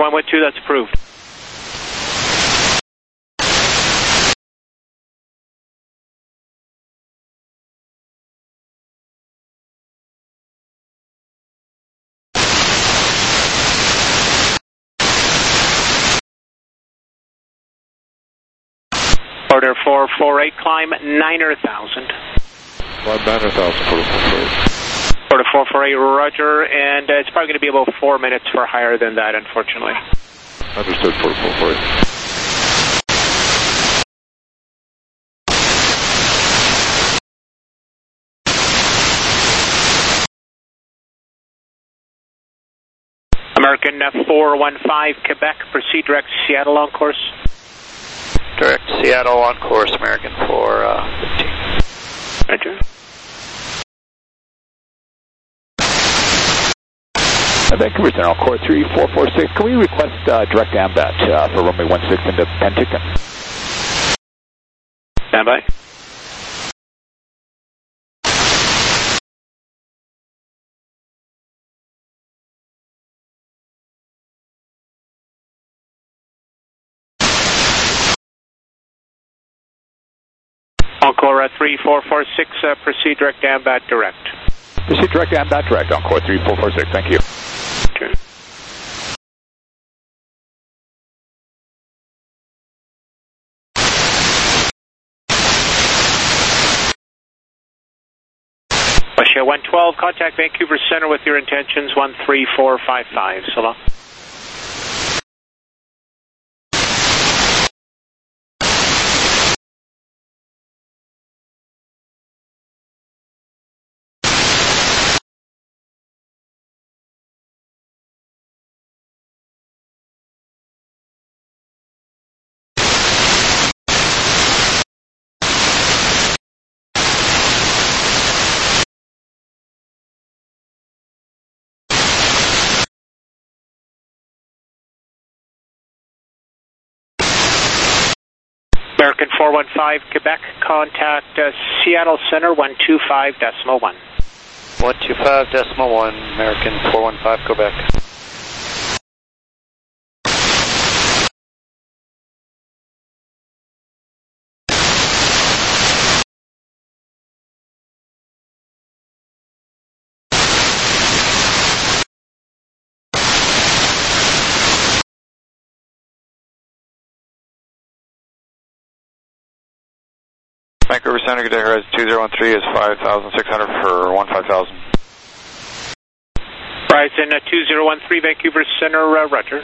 112, that's approved. Order 448, climb 9,000. Climb 9,000 for the 448. Order 448, roger, and it's probably going to be about 4 minutes for higher than that, unfortunately. Understood for the 448. American 415, Quebec, proceed direct Seattle on course. Direct Seattle on course, American 415. Roger. Vancouver Center on course 3446. Can we request direct AMBAT for runway 16 into Penticton? Stand by. Encore 3446, proceed direct AMBAT direct. Proceed direct AMBAT direct on course 3446. Thank you. Okay. Russia 112, contact Vancouver Center with your intentions 13455. So long. American 415, Quebec, contact Seattle Center 125.1. 125.1, American 415, Quebec. Vancouver Center, good day, Horizon 2013 is 5,600 for 15,000. Horizon 2013, Vancouver Center, roger.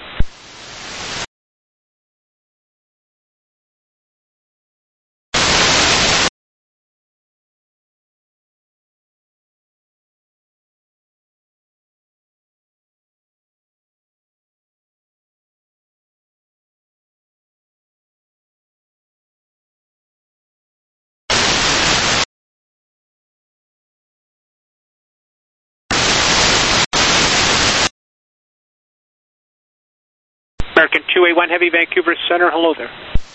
American 281 Heavy, Vancouver Center, hello there.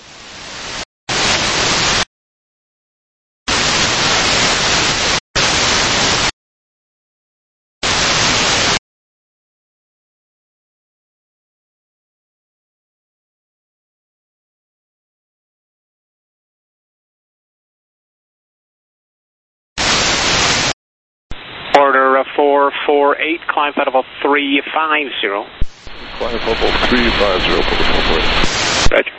Order 448, climb level 350. Climb level 350 for the 448. Roger.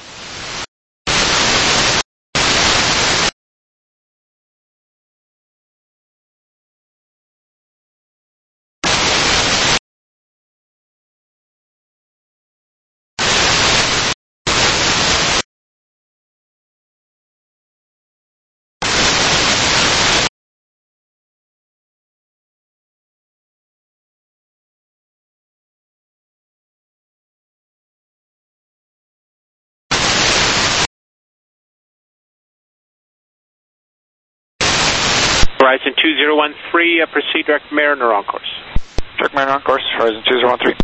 Horizon 2013, proceed direct Mariner on course. Direct Mariner on course, Horizon 2013.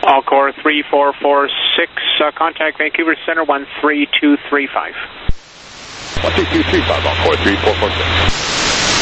Encore 3446, contact Vancouver Center 13235. 13235, Encore 3446.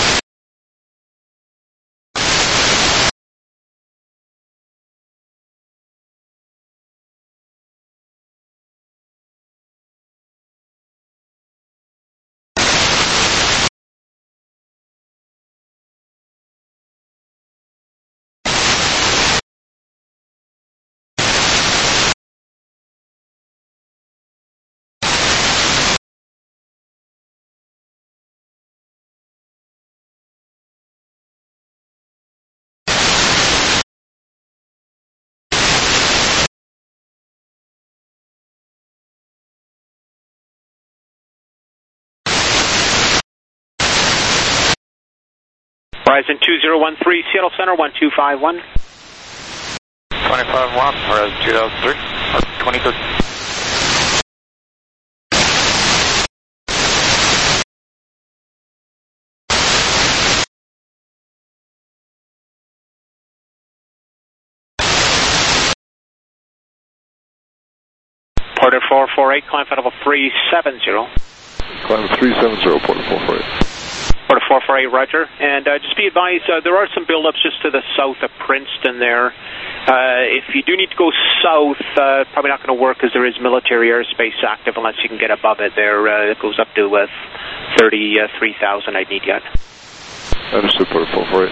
Horizon 2013, Seattle Center 1251. 25-1, Horizon 2003, or 2013. Porter 448, climb flight level 370. Climb 370, Porter 448. Porter 448, roger. And just be advised, there are some buildups just to the south of Princeton there. If you do need to go south, probably not going to work because there is military airspace active unless you can get above it there. It goes up to 33,000 I'd need yet. Understood, Porter 448.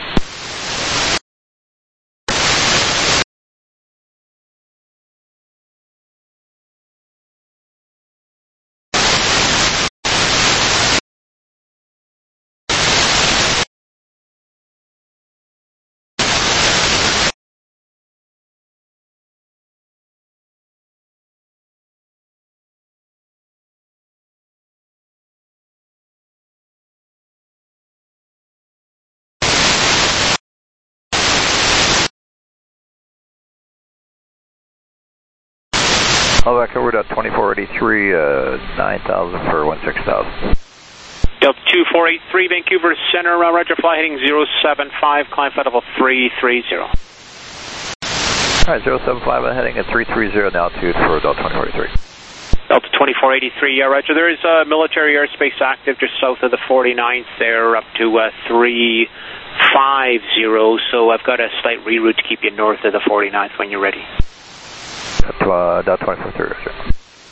All back over to 2483, 9,000 for 16,000. Delta 2483, Vancouver Center, roger, fly heading 075, climb flight level 330. Alright, 075, I'm heading at 330 now, altitude for Delta 2483. Delta 2483, roger. There is military airspace active just south of the 49th there, up to 350, so I've got a slight reroute to keep you north of the 49th when you're ready. Delta 2483, roger.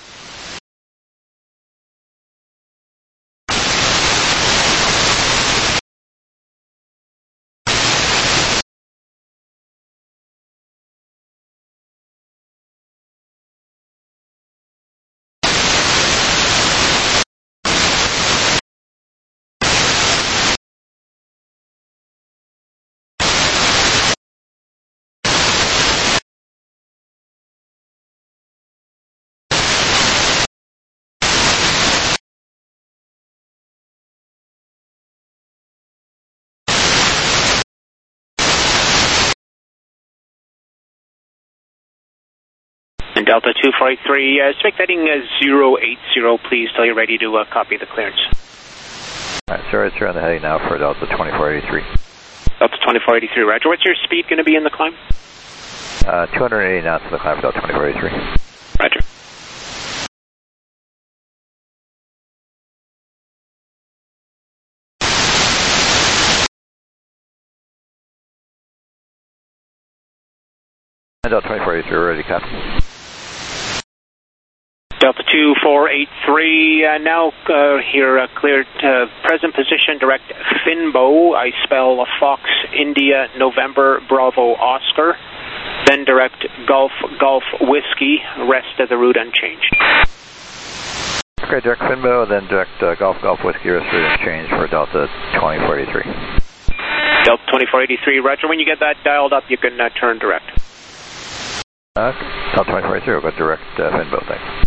And Delta 2483, expect heading 080, please, till you're ready to copy the clearance. Alright, sir, it's on the heading now for Delta 2483. Delta 2483, roger. What's your speed going to be in the climb? 280 knots in the climb for Delta 2483. Roger. And Delta 2483, ready, Captain. Delta 2483, now here cleared present position, direct Finbo. I spell Fox India November Bravo Oscar. Then direct Golf Whiskey, rest of the route unchanged. Okay, direct Finbo, then direct Golf Whiskey, rest of the route unchanged for Delta 2483. Delta 2483, roger. When you get that dialed up, you can turn direct. Delta 2483, we'll go direct Finbo, thanks.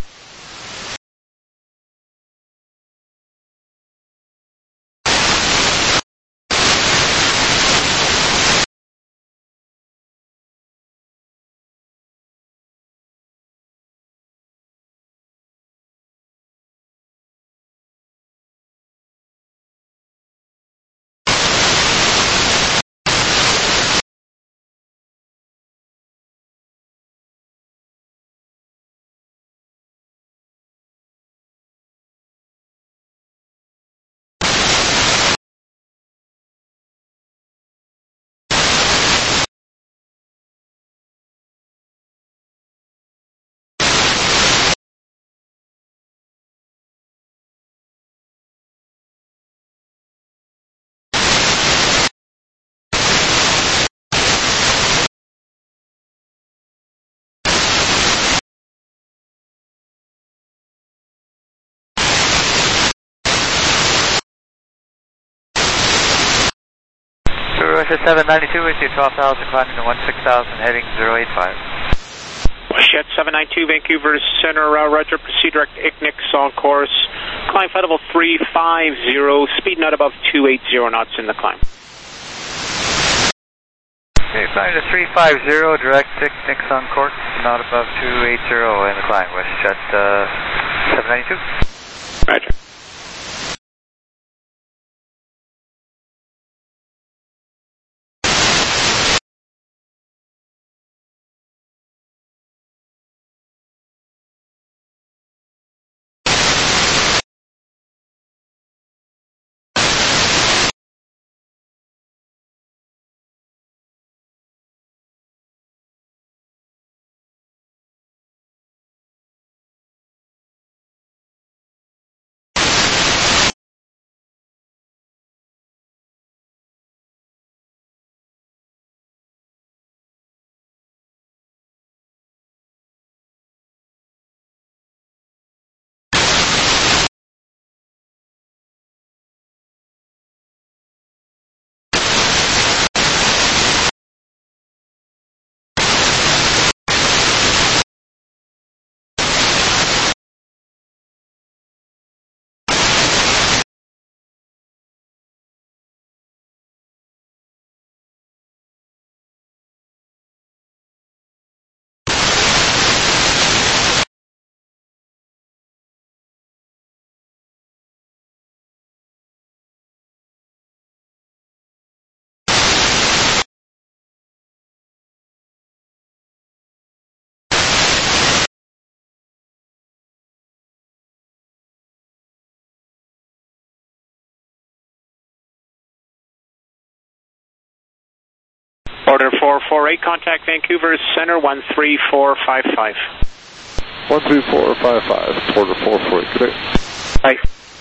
WestJet 792 with you, 12,000, climbing to 16,000, heading 085. WestJet 792, Vancouver Center, Roger, proceed direct Ignix on course. Climb flight level 350, speed not above 280 knots in the climb. Okay, flying to 350, direct Ignix on course, not above 280 in the climb, WestJet 792. Roger. Order 448, contact Vancouver Center 13455. 13455, order 448, good day. Bye.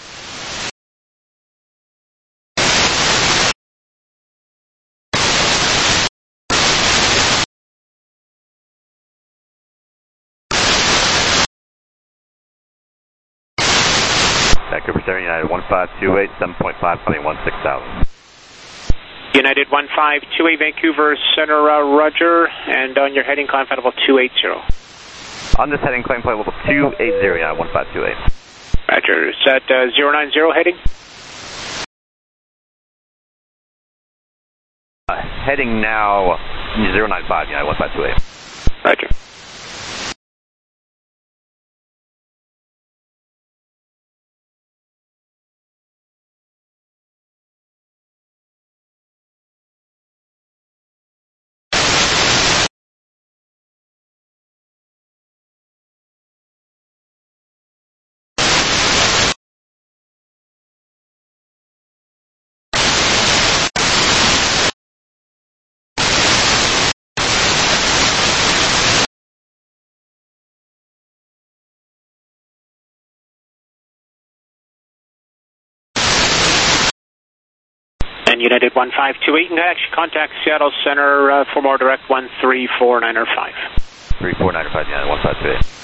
Vancouver Center, United 1528, 7.5, climbing 16,000. United 1528, Vancouver Center, Roger, and on your heading, climb flight level 280. On this heading, climb flight level 280, United 1528. Roger, is that 090 heading? Heading now 095, United 1528. Roger. And United 1528, and actually contact Seattle Center for more direct 13495. 3495, United 1528.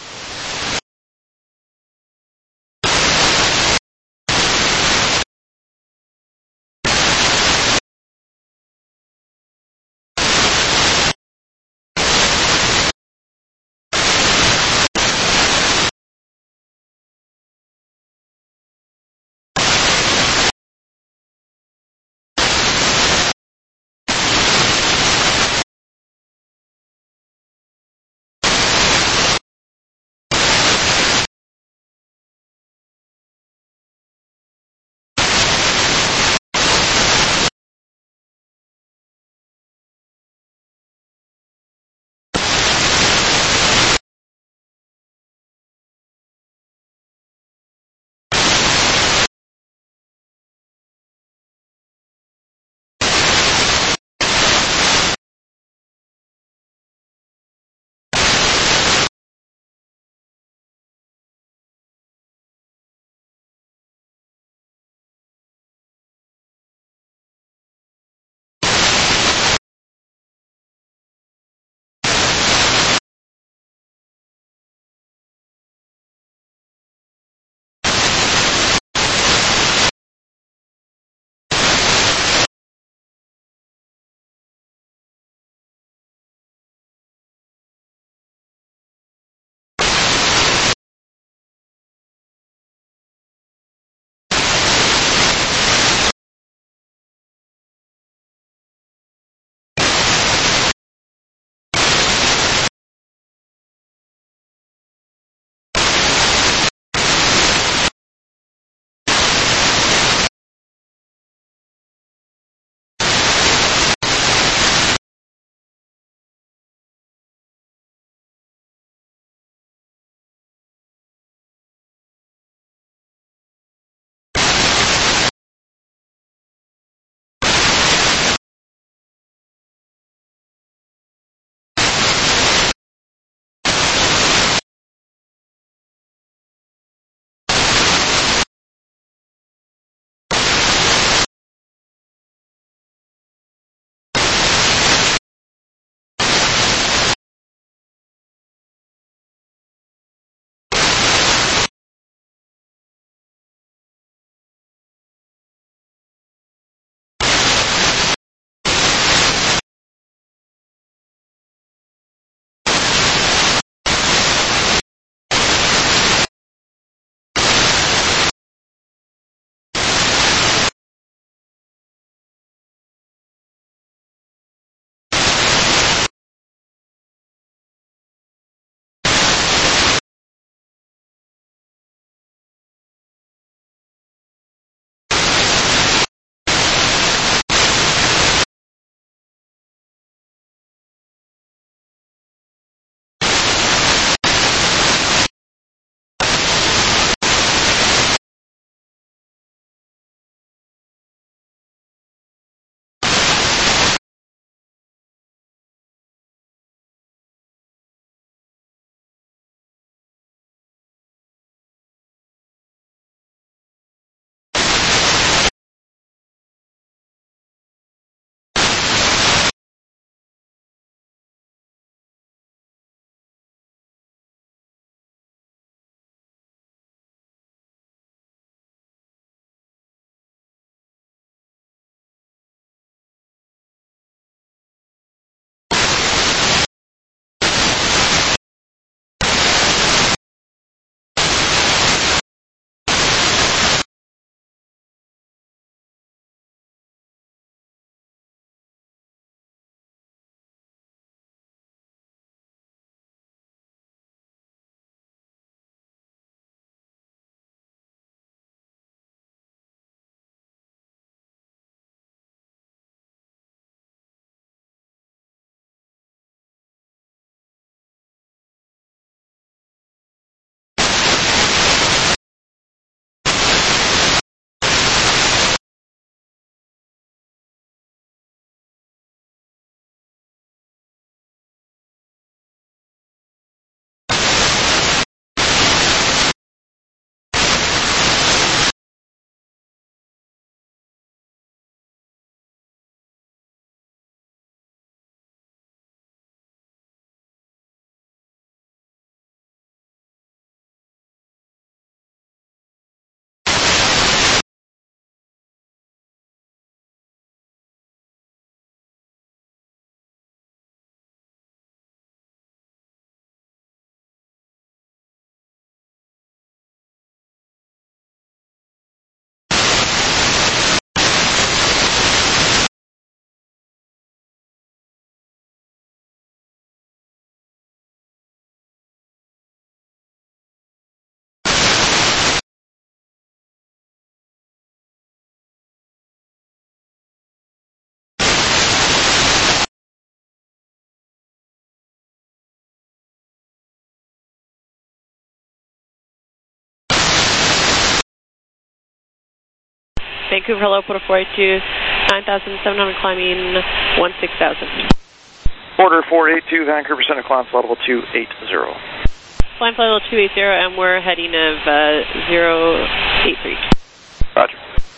Vancouver, hello, Porter 482, 9,700 climbing 16,000. Porter 482, Vancouver Center, climb flight level 280. Climb flight level 280, and we're heading of 083. Roger.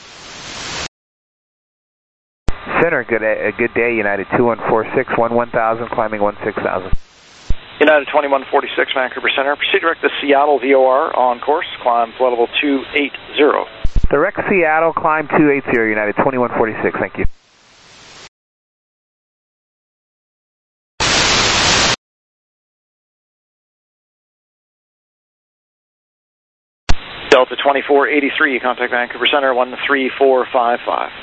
Center, good day, United 2146, 11,000, climbing 16,000. United 2146, Vancouver Center, proceed direct to Seattle VOR on course, climb flight level 280. Direct Seattle, climb 280, United 2146, thank you. Delta 2483, contact Vancouver Center, 13455.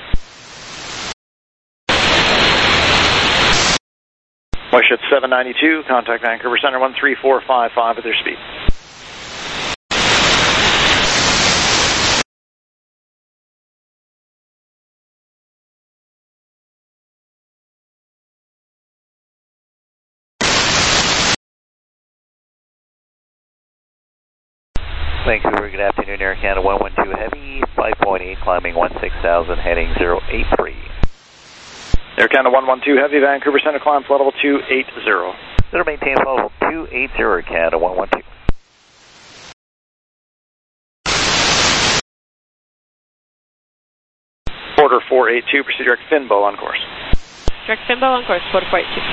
WestJet 792, contact Vancouver Center, 13455 at their speed. Vancouver, good afternoon, Air Canada 112 Heavy, 5.8, climbing 16,000, heading 083. Air Canada 112 Heavy, Vancouver Center, climb flight level 280. Center maintain flight level 280, Air Canada 112. Porter 482, proceed direct Finbo on course. Direct Finbo on course, Porter 482.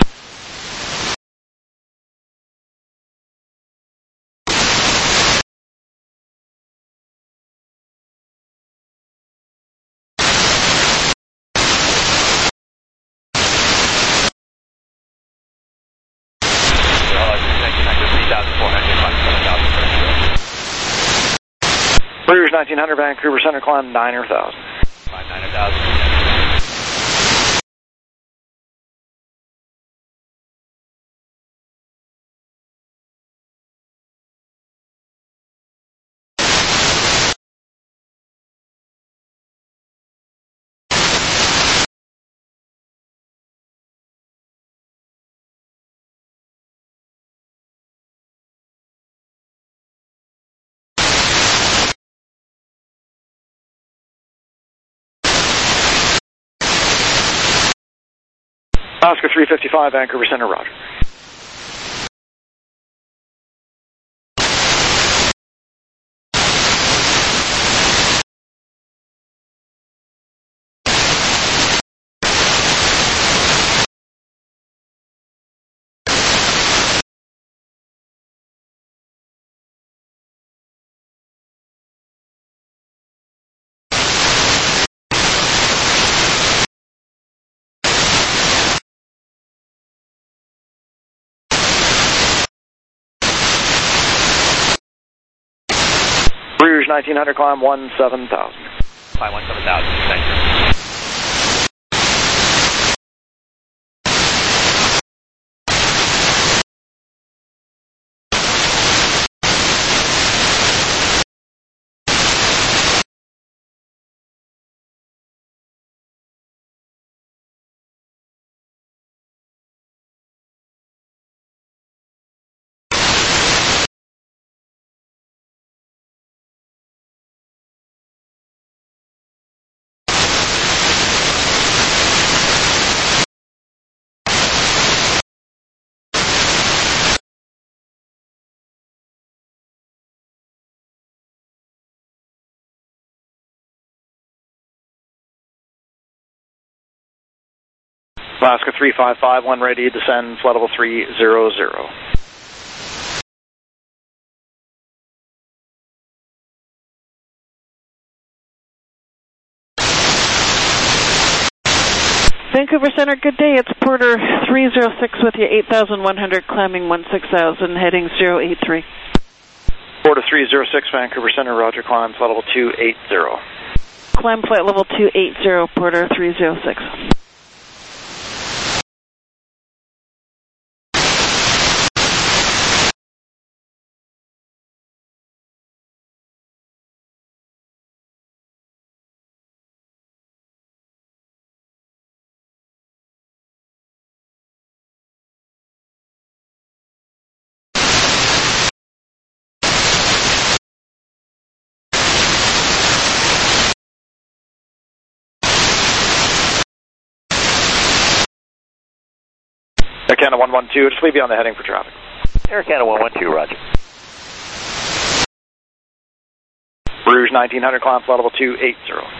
Breeders 1900, Vancouver Center, climb 9,000. Climb 9,000. Oscar 355, Vancouver Center, roger. Breeders 1900, climb 17,000. Climb 17,000, thank you. Alaska 355, one ready, descend, flight level 300. Vancouver Center, good day. It's Porter 306 with you, 8,100, climbing 16,000, heading 083. Porter 306, Vancouver Center, roger, climb flight level 280. Climb flight level 280, Porter 306. Air Canada 112, just leave you on the heading for traffic. Air Canada 112, roger. Rouge 1900, climb flight level 280.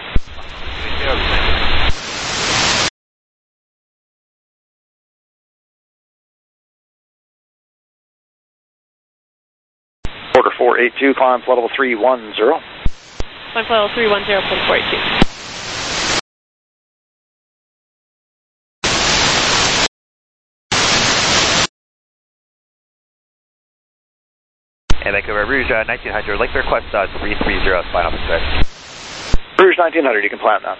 Order 482, climb flight level 310. Climb flight level 310, point 482. And Vancouver Rouge 1900, like the request 330, final set. Rouge 1900, you can plan that.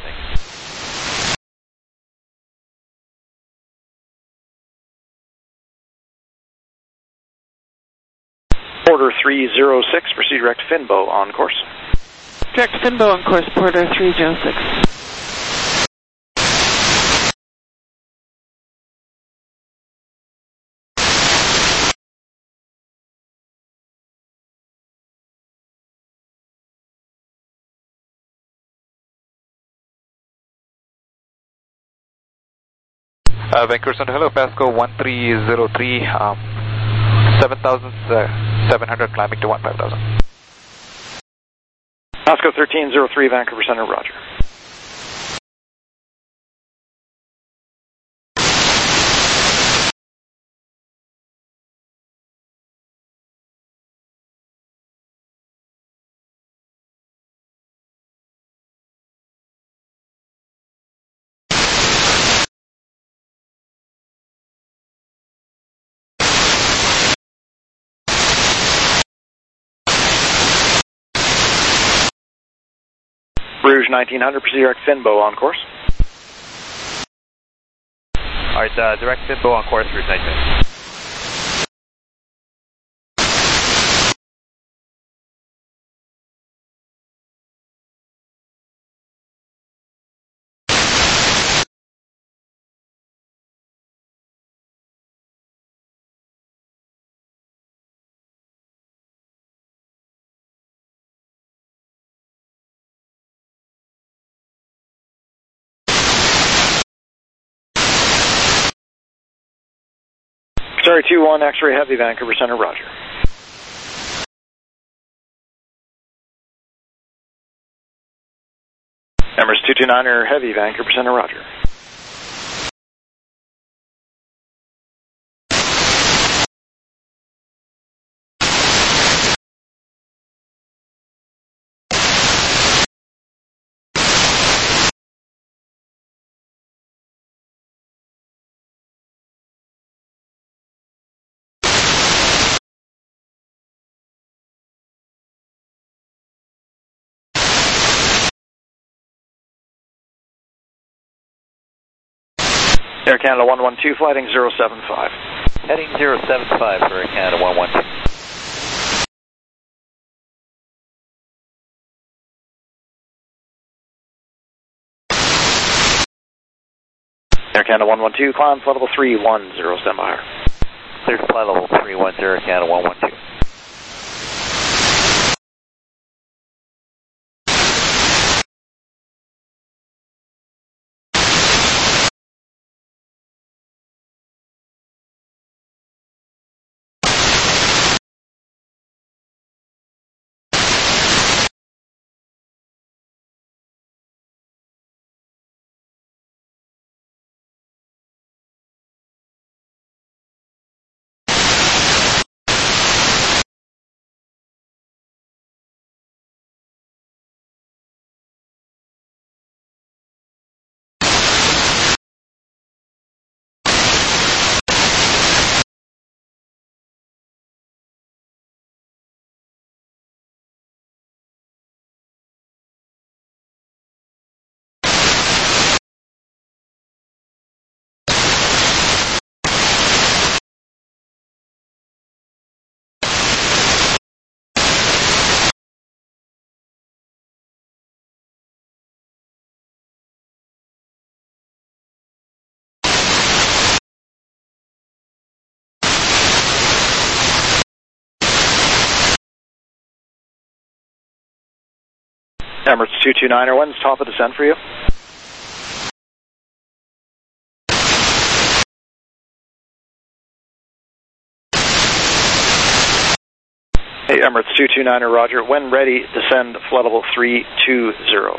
Porter 306, proceed direct Finbo on course. Direct Finbo on course, Porter 306. Vancouver Center, hello, Pasco 1303, 7,700 climbing to 15,000. Pasco 1303, Vancouver Center, roger. Rouge 1900, proceed direct Finbo on course. Alright, direct Finbo on course, Rouge 1900. Sorry, 21 X-ray heavy, Vancouver Center, roger. Emirates 229er heavy, Vancouver Center, roger. Air Canada 112, flighting 075. Heading 075 for Air Canada 112. Air Canada 112, climb flight level 310, stand by. Clear to flight level 310, Air Canada 112. Emirates 229er, when's top of descent for you? Emirates 229er, roger. When ready, descend flight level 320.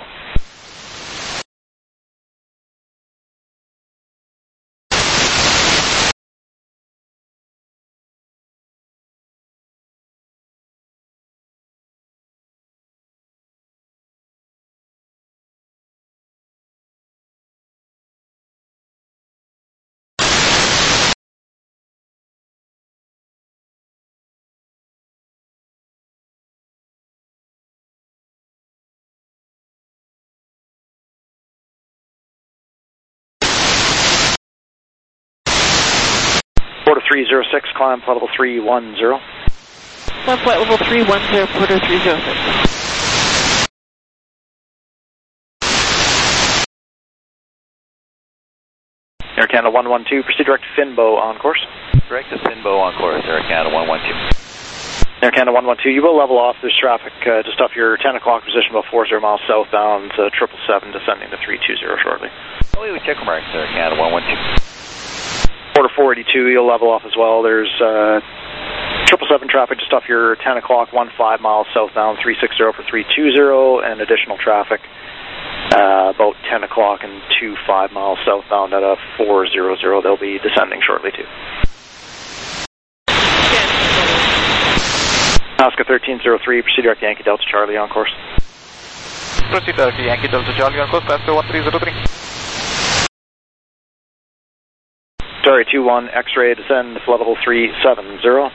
Porter 306, climb flight level 310. Climb flight level 310, Porter 306. Air Canada 112, proceed direct to Finbo on course. Direct to Finbo on course, Air Canada 112. Air Canada 112, you will level off. There's traffic just off your 10 o'clock position, about 40 miles southbound, 777 descending to 320 shortly. Oh, we check marks, Air Canada 112. Porter 482, you'll level off as well. There's 777 traffic just off your 10 o'clock, 15 miles southbound, 360 for 320, and additional traffic about 10 o'clock and 25 miles southbound at a 400. They'll be descending shortly too. Alaska 1303, proceed direct to Yankee Delta Charlie on course. Proceed direct to Yankee Delta Charlie on course, Alaska 1303. Sorry, 21, X-ray, descend flight level 370.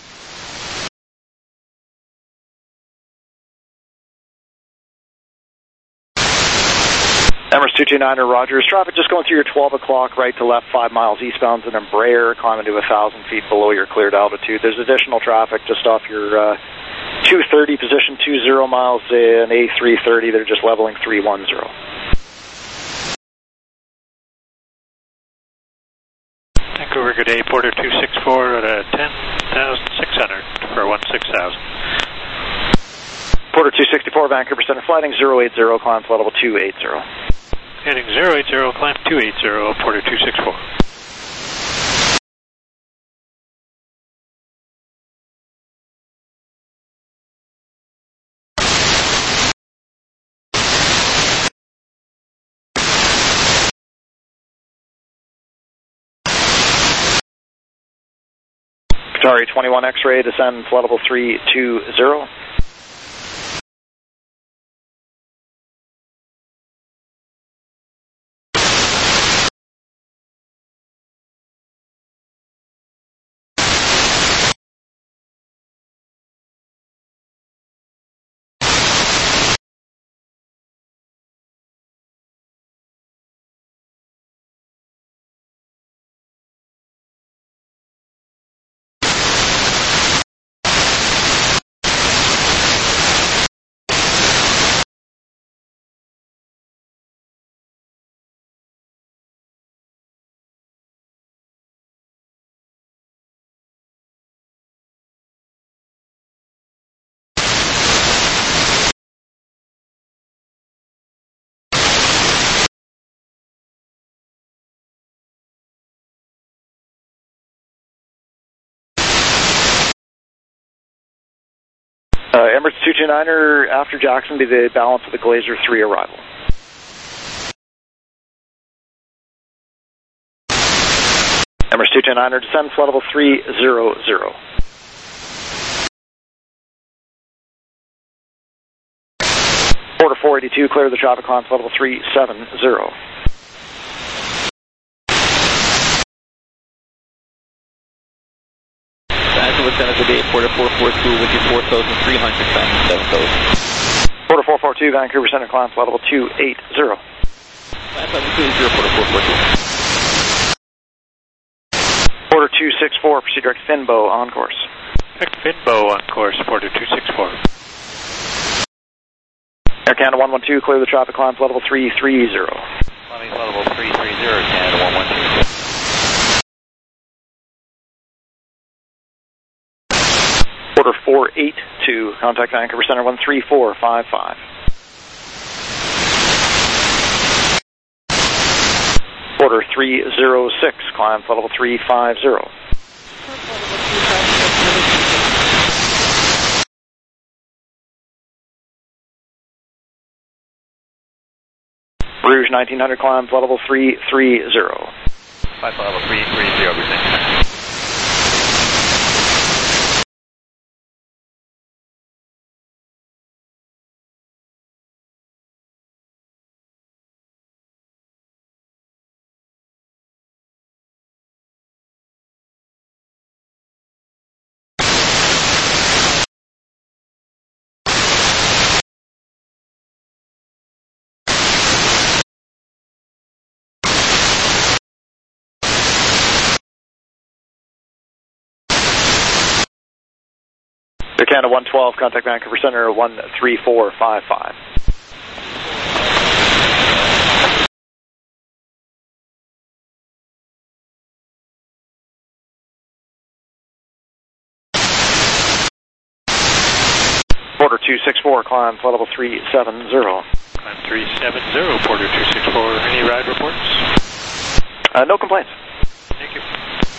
Emirates 229er, Rogers. Traffic just going through your 12 o'clock, right to left, 5 miles eastbound, an Embraer, climbing to 1,000 feet below your cleared altitude. There's additional traffic just off your 230 position, 20 miles, an A330. They're just leveling 310. Vancouver, good day, Porter 264 at 10,600 for 16,000. Porter 264, Vancouver Center, flighting 080, climb flight level 280. Heading 080, climb 280, Porter 264. Sorry, 21 X-ray, descend flight level 320. Emirates 229er, after Jackson, be the balance of the Glazer 3 arrival. Emirates 229er, descend flight level 300. Porter 482, clear the traffic, climb flight level 370. Good day, Porter 442 with your 4,300 climbing 7,000. Porter 442, Vancouver Center, climb flight level 280. Climb 280, Porter 442. Porter 264, proceed direct Finbo on course. Direct Finbo on course, Porter 264. Air Canada 112, clear the traffic, climb flight level 330. Climbing flight level 330, Canada 112. Porter 482, contact Vancouver Center 13455. Porter 306, climb flight level 350. Approach 1900, climb flight level 330. Flight level 330, present. Canada 112, contact Vancouver Center 13455. Porter 264, climb flight level 370. Climb 370, Porter 264. Any ride reports? No complaints. Thank you.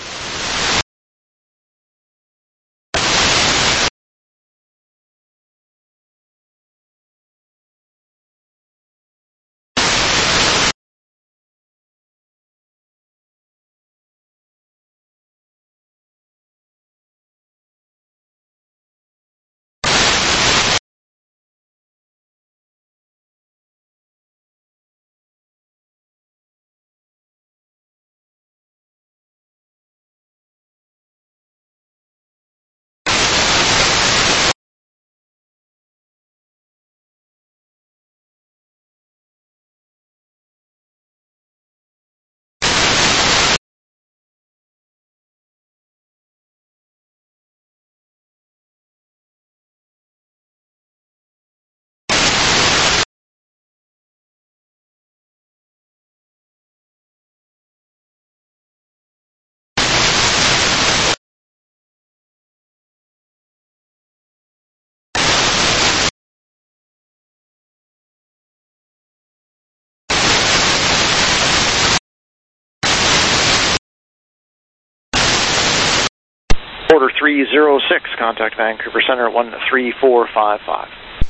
Porter 306, contact Vancouver Center 13455.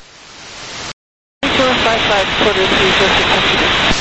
3455, Porter 306.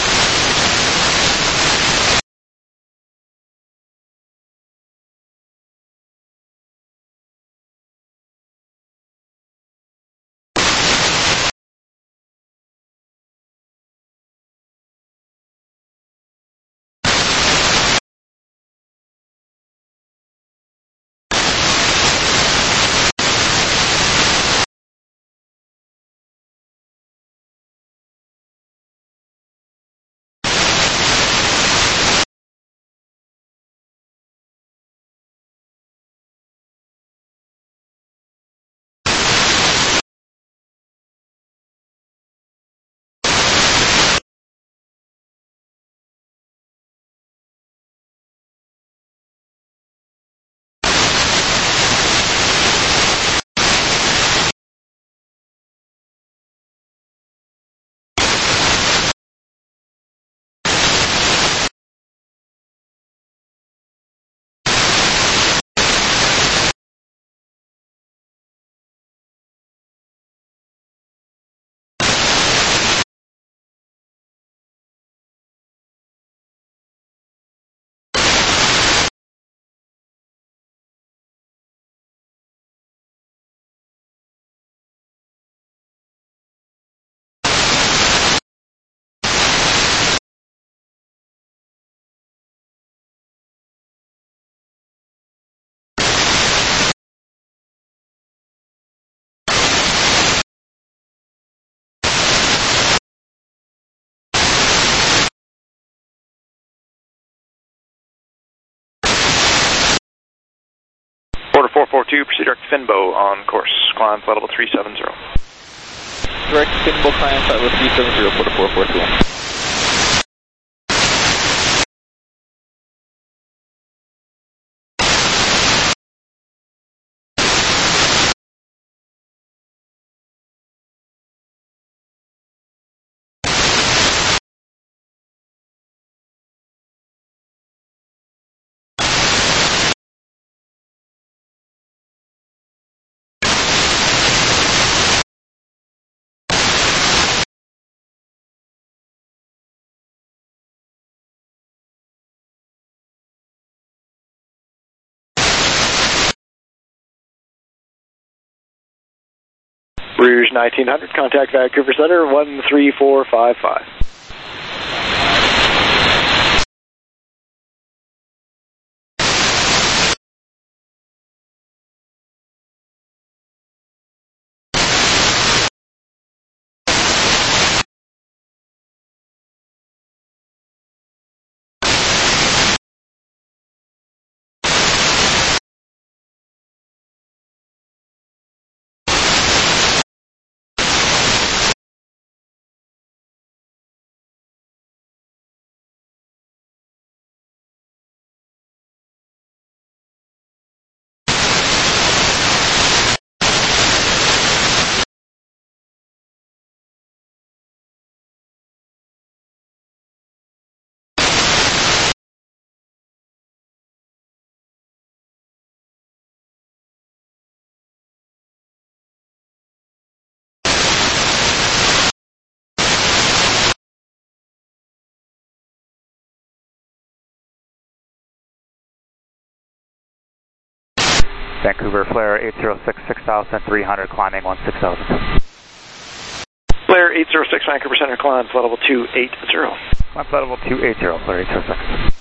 Porter 442, proceed direct Finbo on course, climb flight level 370. Direct Finbo, climb flight level 370, Porter 442. Rouge 1900, contact Vancouver Center 13455. Vancouver Flare 806, 6,300, climbing 16,000. Flare 806, Vancouver Center, climb flight level 280. Climb flight level 280, Flare 806.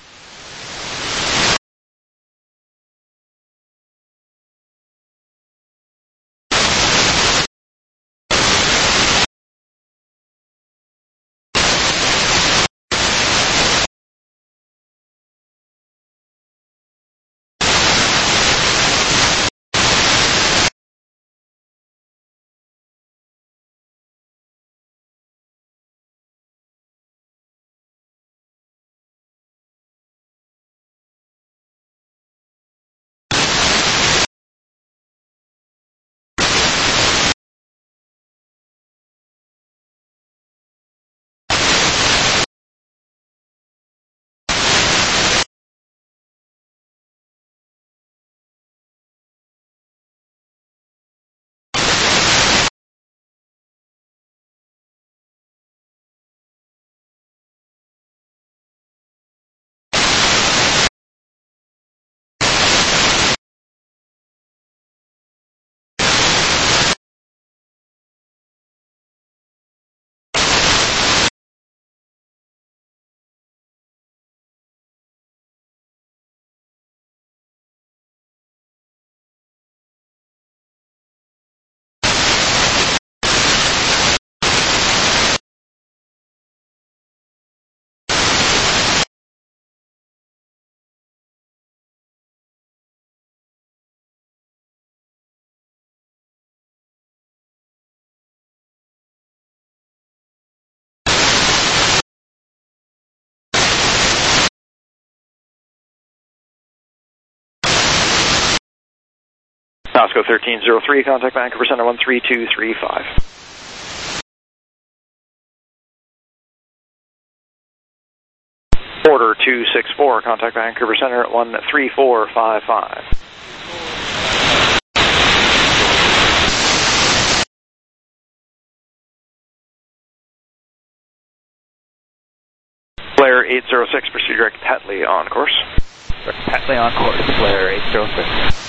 Moscow 1303, contact Vancouver Center 13235. Order 264, contact Vancouver Center at 13455. Flare 806, proceed direct Petley on course. Petley on course, Flare 806.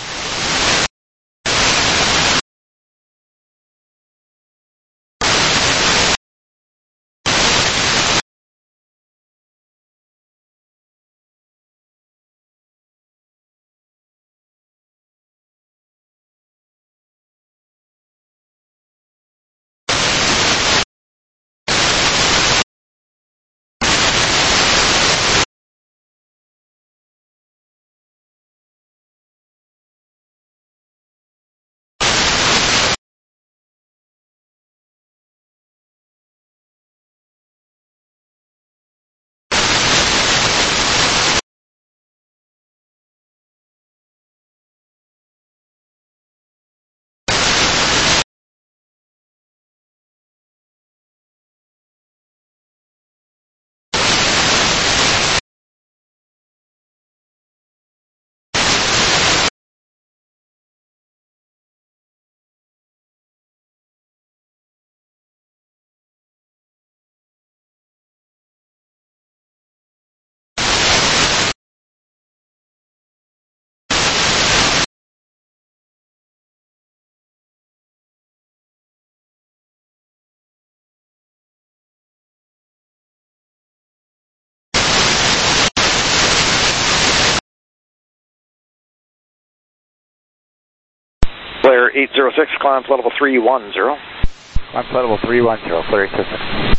Clear 806, climb flight level 310. Climb flight level 310, clear 806.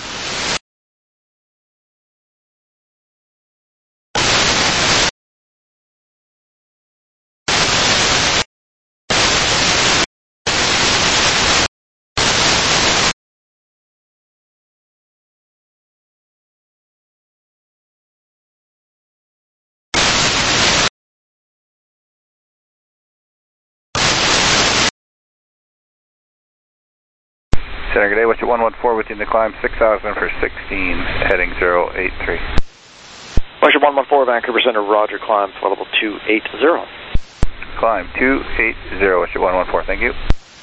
Center, good day, watch at 114 within the climb 6000 for 16, heading 083. Watcher 114, Vancouver Center, roger, climb flight level 280. Climb 280, watch at 114, thank you.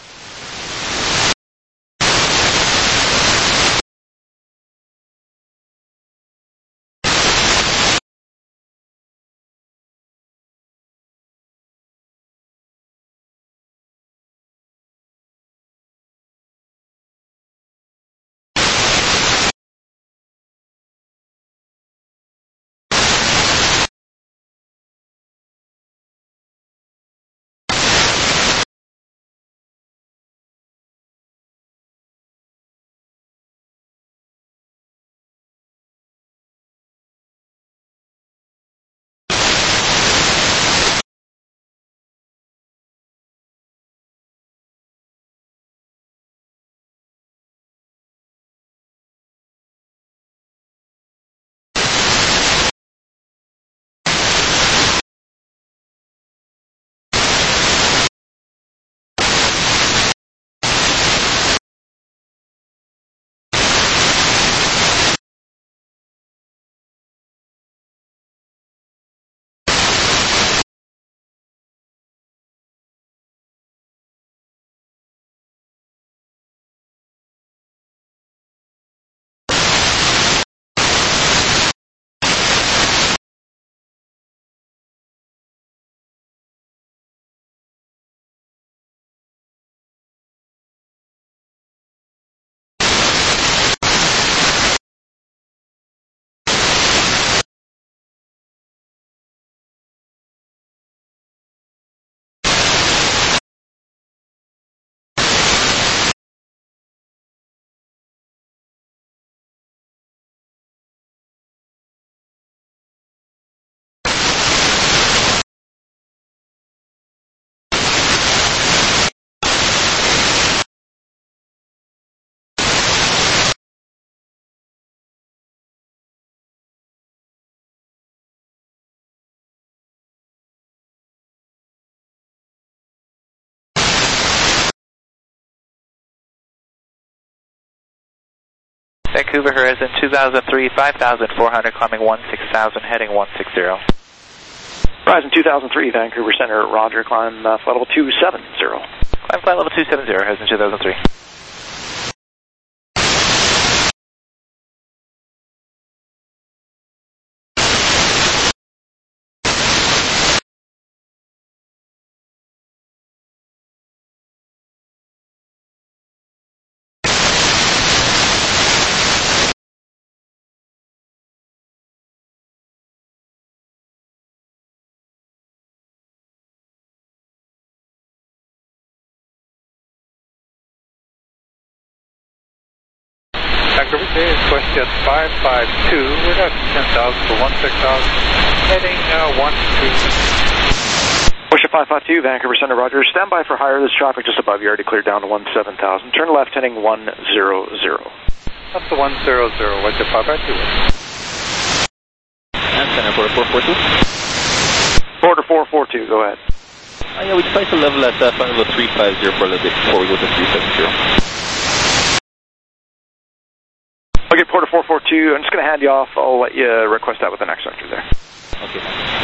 Vancouver Horizon 2003, 5,400, climbing 16,000, heading 160. Horizon 2003, Vancouver Center, roger, climb flight level 270. Climb flight level 270, Horizon 2003. Vancouver Day is WestJet 552, we're at 10,000 for 16,000, heading 1-2. Worship 552, Vancouver Center, roger. Stand by for higher. There's traffic just above you, already cleared down to 17,000. Turn left, heading 100. Up to 100, WestJet 552. And Center, Border 442. Border 442, go ahead. Yeah, we decided to level at flight level 350 for a little bit before we go to 370. Okay, Porter 442, I'm just going to hand you off. I'll let you request that with the next sector there. Okay.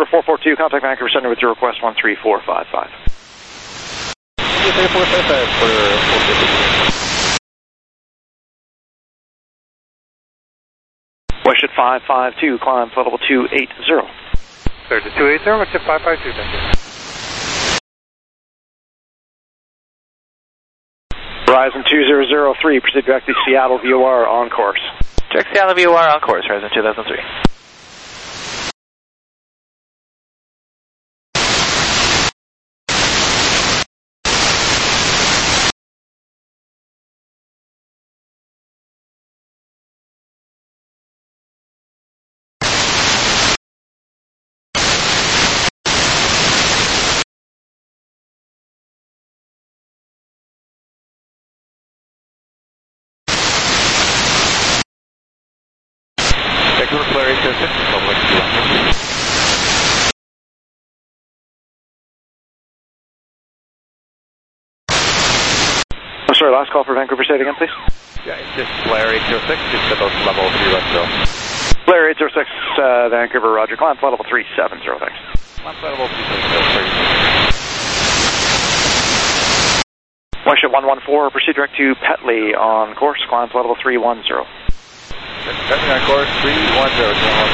442, contact Vancouver Center with your request 13455. India 3455 for 450. WestJet 552, climb flight level 280. Clear to 280, WestJet 552, thank you. Horizon 2003, proceed direct to Seattle VOR on course. Direct Seattle VOR on course, Horizon 2003. Vancouver Flare 806, public. I'm sorry, last call for Vancouver, say it again, please. Yeah, it's just Flare 806, just about level 3 left go. Flare 806, Vancouver, roger. Climb flight level 370, thanks. Climb flight level 370. WestJet 114, proceed direct to Petley on course. Climb flight level 310. Petley on course, 310,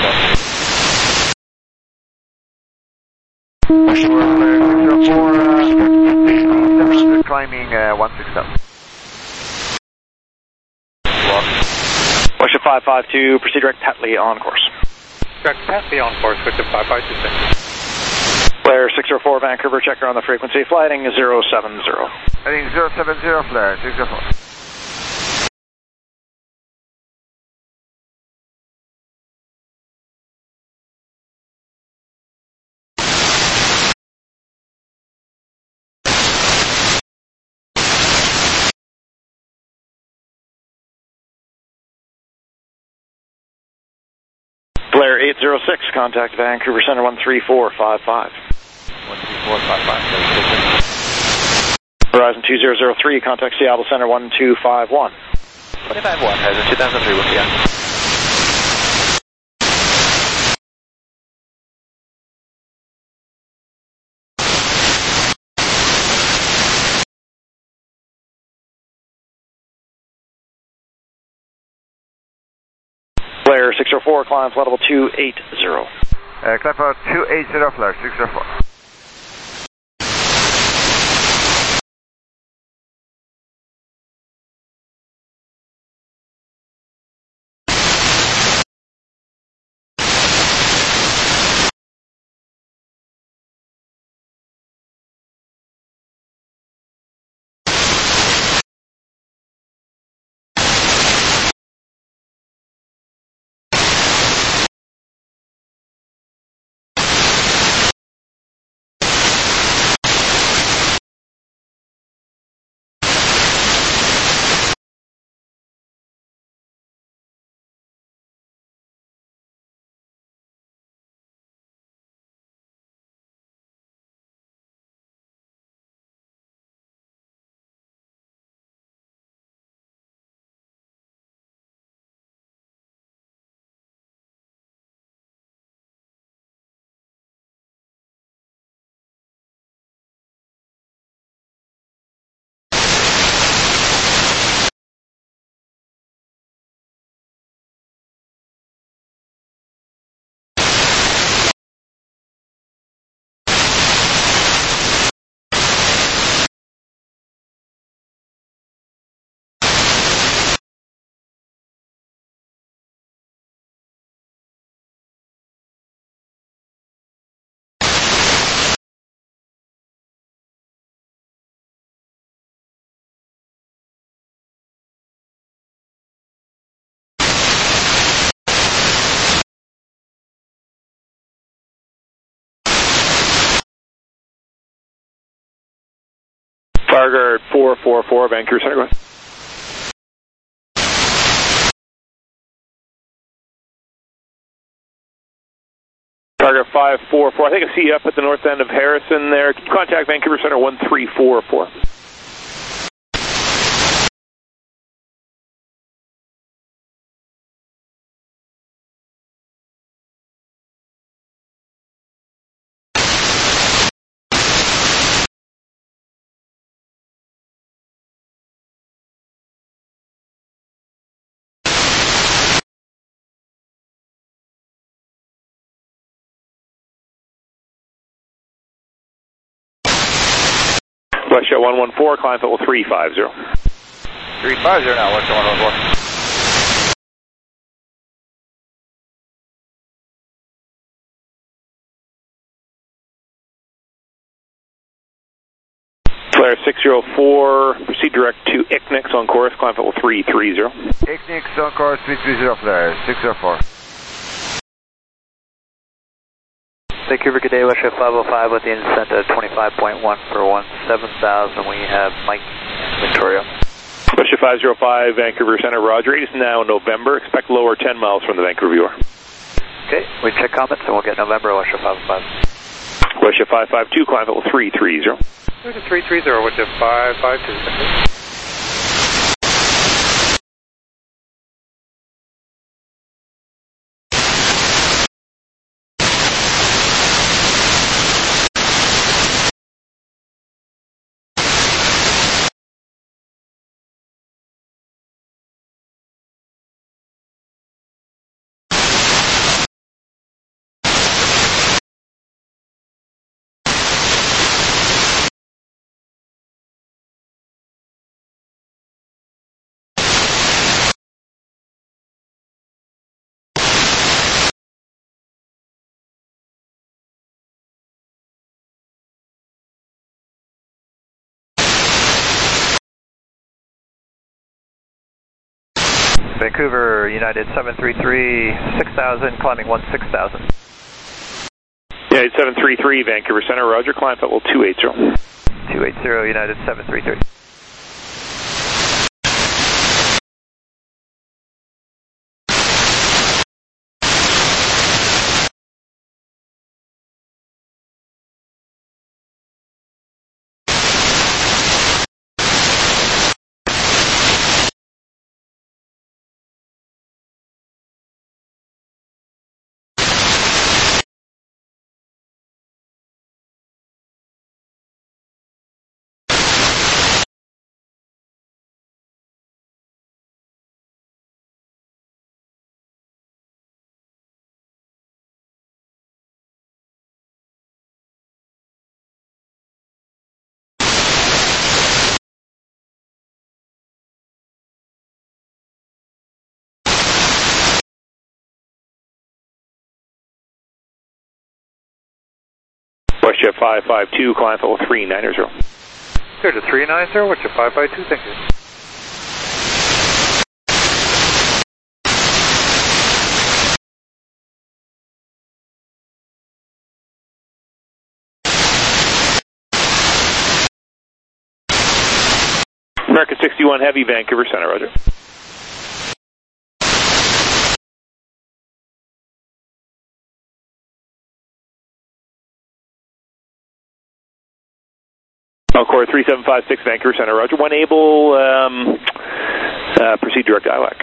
310. WestJet 604, climbing 167. WestJet 552, proceed direct Petley on course. Direct Petley on course, WestJet 552, thank you. Flare 604, Vancouver, checker on the frequency, flighting 070. Heading 070, Flare 604. Flare 806, contact Vancouver Center 13455. 13455, Horizon 2003, contact Seattle Center 1251. 251, Horizon 2003 with you. Flare 604, climb flight level 280. Climb for 280, Flare 604. Fireguard 444, Vancouver Center, go ahead. Fireguard 544, I think I see you up at the north end of Harrison there. Contact Vancouver Center 1344. WestJet 114, climb level 350. 350 now, WestJet 114. Flare 604, proceed direct to ICNIX on course, climb level 330. ICNIX on course 330, Flare 604. Vancouver, good day, WestJet 505 with the descent at 25.1 for 17,000. We have Mike Victoria. WestJet 505, Vancouver Center, roger. It is now November. Expect lower 10 miles from the Vancouver viewer. Okay, we check comments and we'll get November, WestJet 505. WestJet 552, climb level 330. 330, WestJet 552. Vancouver, United 733, 6,000, climbing 16,000. United 733, Vancouver Center, roger. Climb level 280. 280, United 733. WestJet 552, climb level 390. Clear to 390, WestJet 552, thank you. American 61 Heavy, Vancouver Center, roger. Encore 3756, Vancouver Center, roger. One able, proceed direct ILAC.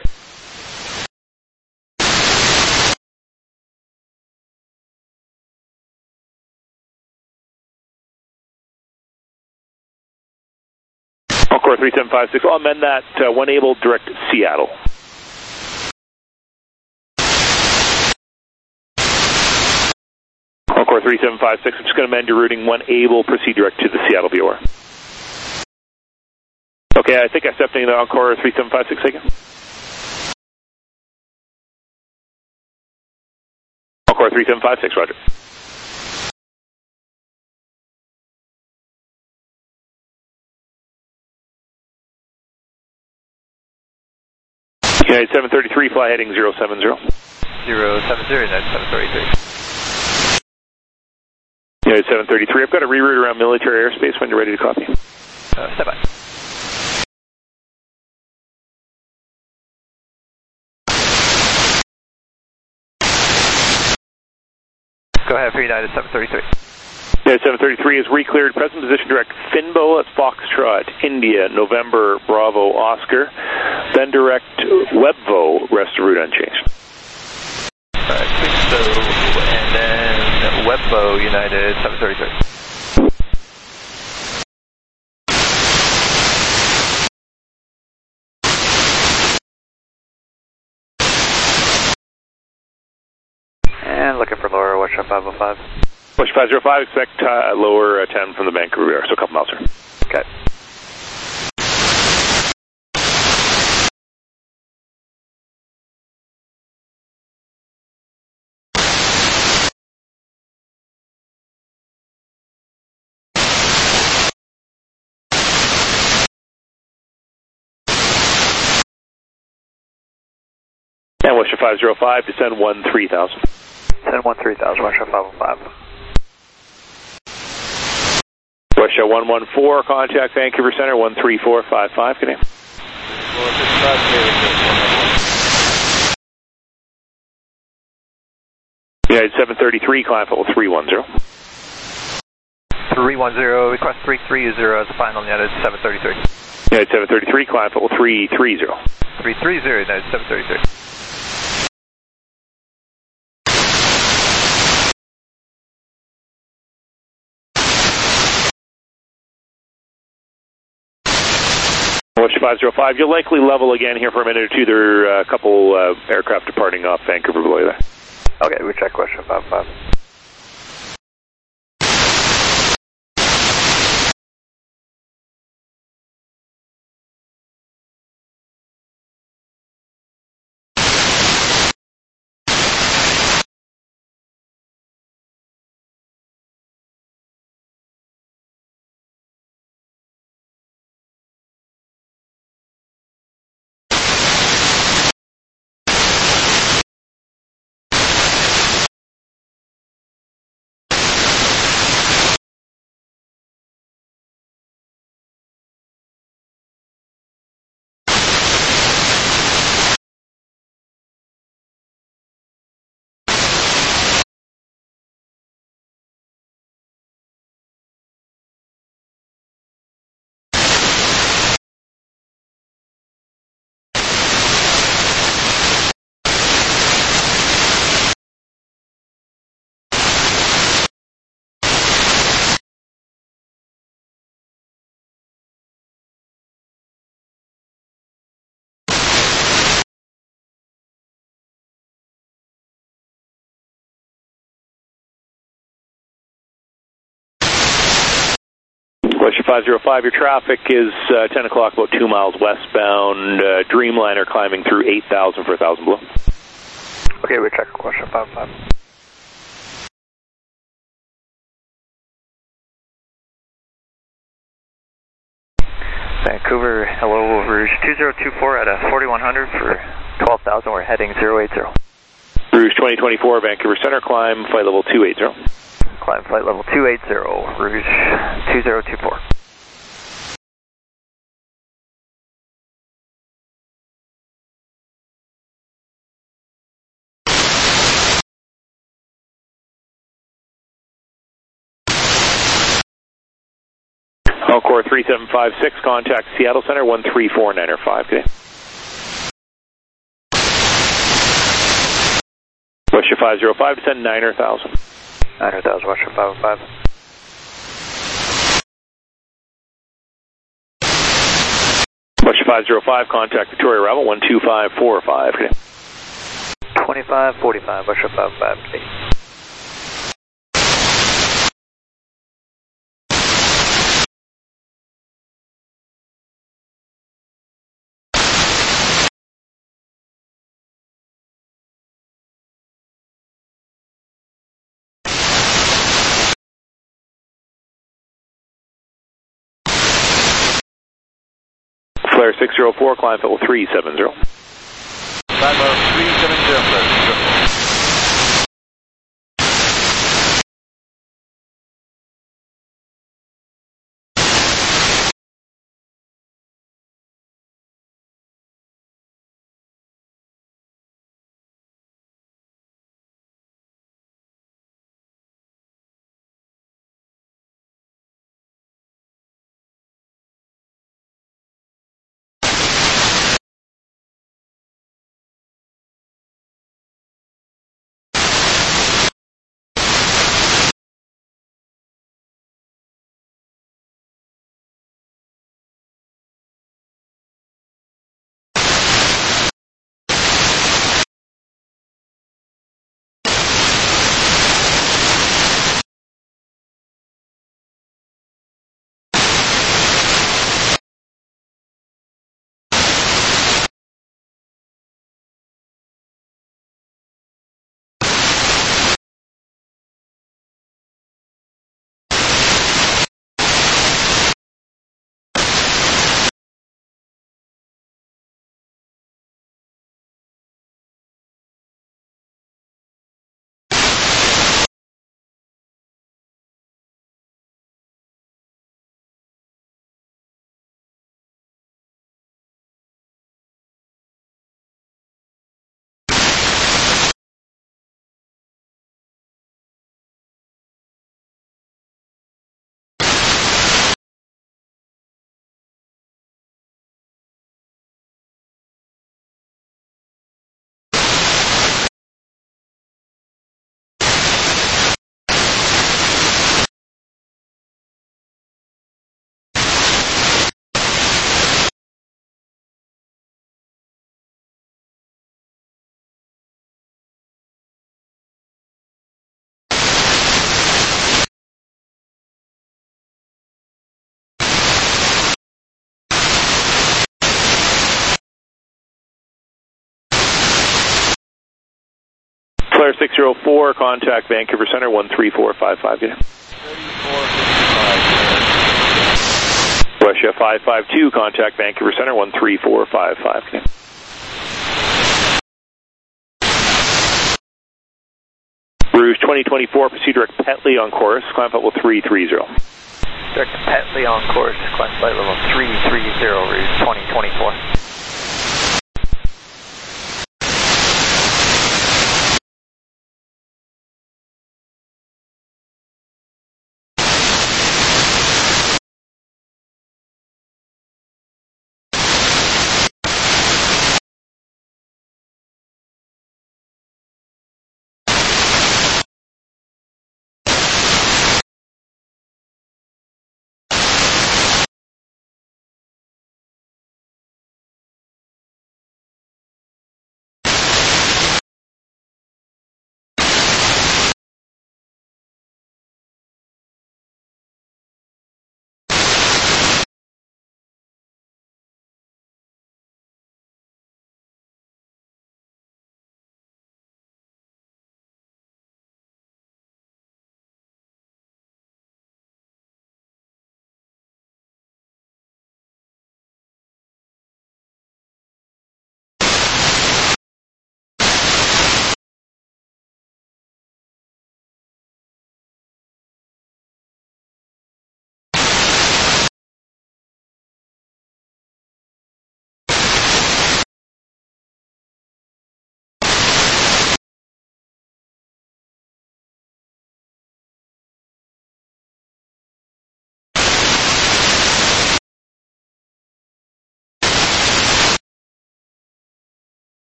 Encore 3756, I'll amend that, one able direct Seattle. Encore 3756, I'm just going to amend your routing, one able, proceed direct to the Seattle viewer. Okay, I think I stepped into Encore 3756 again. Encore 3756, roger. United 733, fly heading 070. 070, United 733. United 733, I've got a reroute around military airspace when you're ready to copy. Step by. Go ahead for United 733. United 733 is re-cleared, present position direct Finbo at Foxtrot, India, November, Bravo, Oscar, then direct Webvo, rest of route unchanged. Alright, and then Webbo, United 733. And looking for lower, WestJet 505. WestJet 505, expect lower 10 from the Vancouver, so a couple miles, sir. Okay. And Western 505, descend 13,000. Descend 13,000, Western 515. Western 114, contact Vancouver Center 13455, good day. United 733, climb level 310. 310, request 330 as the final United 733. United 733, climb level 330. 330, United 733. Western 505, you'll likely level again here for a minute or two. There are a couple aircraft departing off Vancouver below there. Okay, we check Western 55. Western 505, your traffic is 10 o'clock, about 2 miles westbound. Dreamliner climbing through 8,000 for 1,000 below. Okay, we check Western 55. Vancouver, hello, Rouge 2024 at 4100 for 12,000, we're heading 080. Rouge 2024, Vancouver Center, climb flight level 280. Climb flight level 280, Rouge 2024. Encore 3756, contact Seattle Center 13495, good day. Western 505, descend 9,000. 9,000, Western 505. Western 505, contact Victoria Rebel 12545, good day. 2545, Western 505. Flare 604, climb level 370. Climb level 370, Flare 604. Claire 604, contact Vancouver Center 13455. Get it. Russia 552, contact Vancouver Center 13455. Get it. Rouge 2024, proceed direct Petley on course, climb flight level 330. Direct Petley on course, climb flight level 330, Rouge 2024.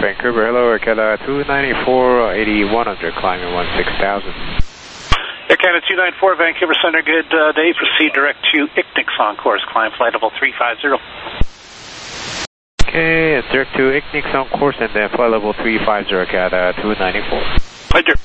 Vancouver, hello, Air Canada 294, 8100, climbing 16,000. Air Canada 294, Vancouver Center, good day. Proceed direct to ICNIX on course, climb flight level 350. Okay, it's direct to ICNIX on course and then flight level 350, Air Canada 294. Pleasure.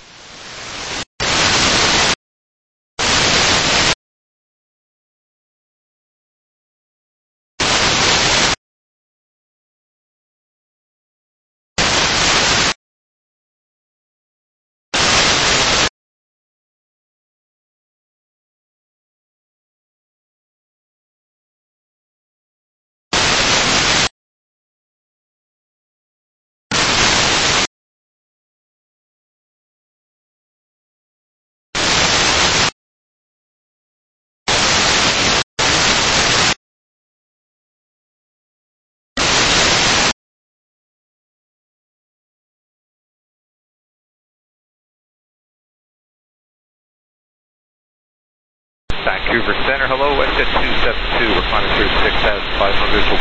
Vancouver Center, hello, WestJet 272, we're climbing through 6,500 to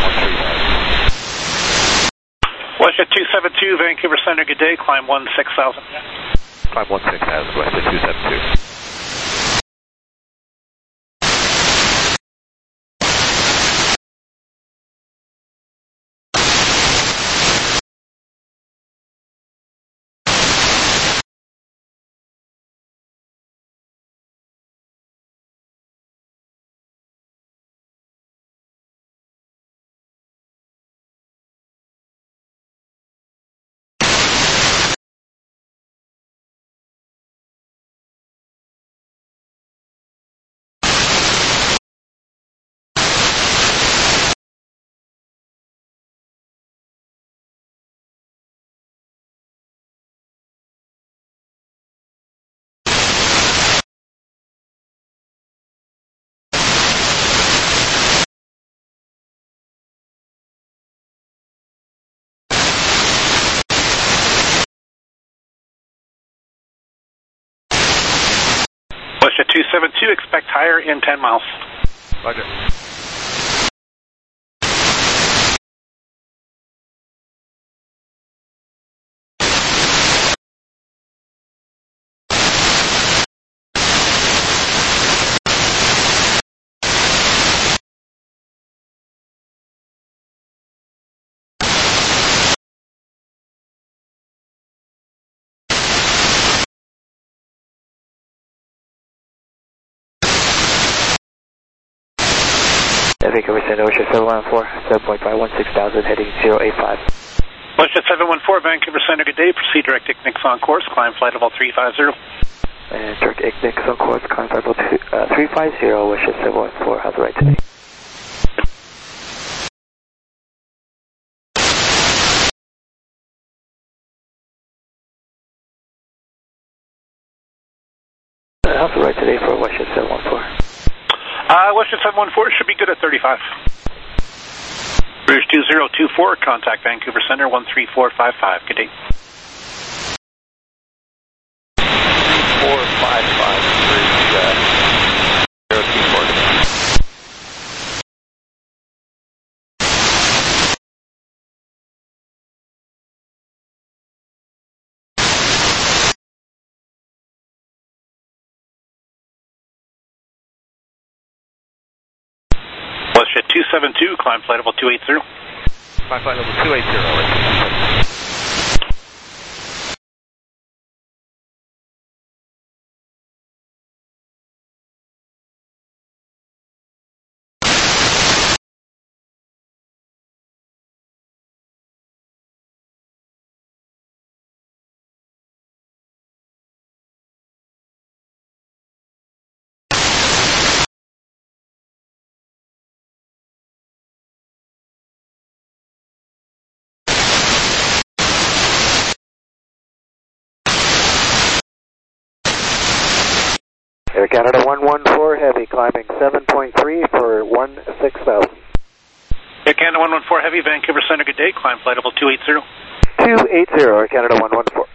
130,000. WestJet 272, Vancouver Center, good day, climb 16,000. Climb 16,000, WestJet 272. WestJet 272, expect higher in 10 miles. Roger. Vancouver Center, WestJet 714, 7.51, 6,000, heading 085. WestJet 714, Vancouver Center, good day. Proceed direct ICNIX on course, climb flight level 350. And direct ICNIX on course, climb flight level 350, WestJet 714, how's the right today? How's the right today for WestJet 714? WestJet 714 should be good at 35. British 2024, contact Vancouver Center 13455. Good day. 455, WestJet 272, climb flight level 280. Climb flight level 280. Air Canada 114, heavy, climbing 7.3 for 16,000. Air Canada 114 Heavy, Vancouver Center, good day. Climb flight level 280. 280, Air Canada 114.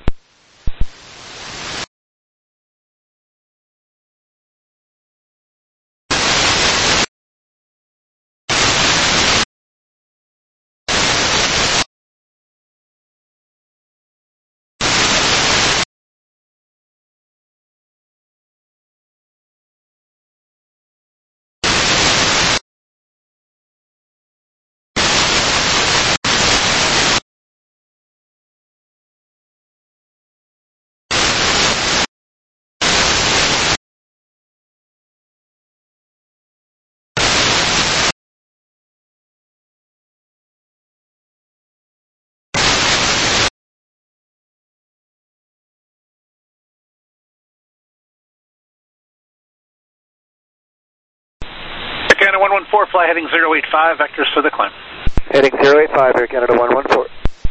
114, fly heading 085, vectors for the climb. Heading 085, Air Canada 114.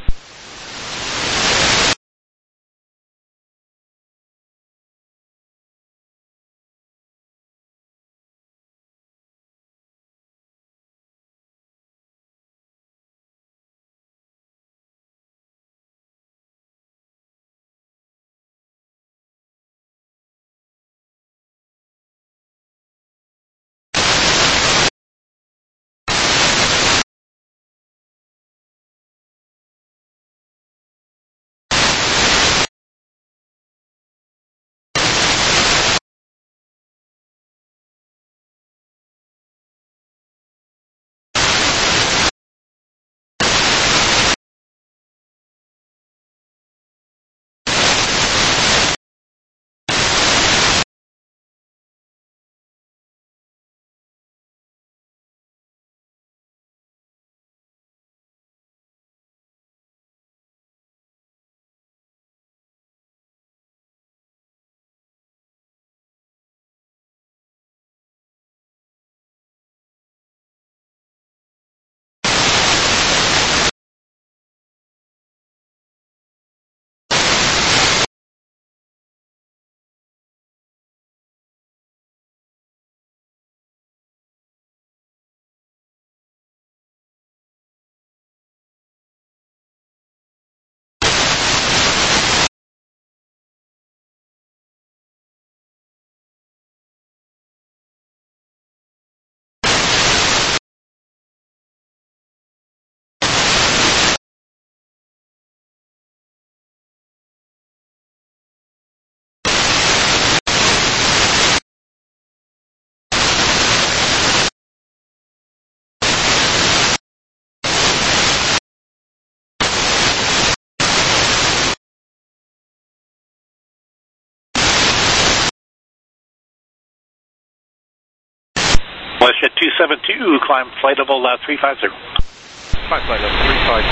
WestJet 272, climb flight level 350. Climb flight level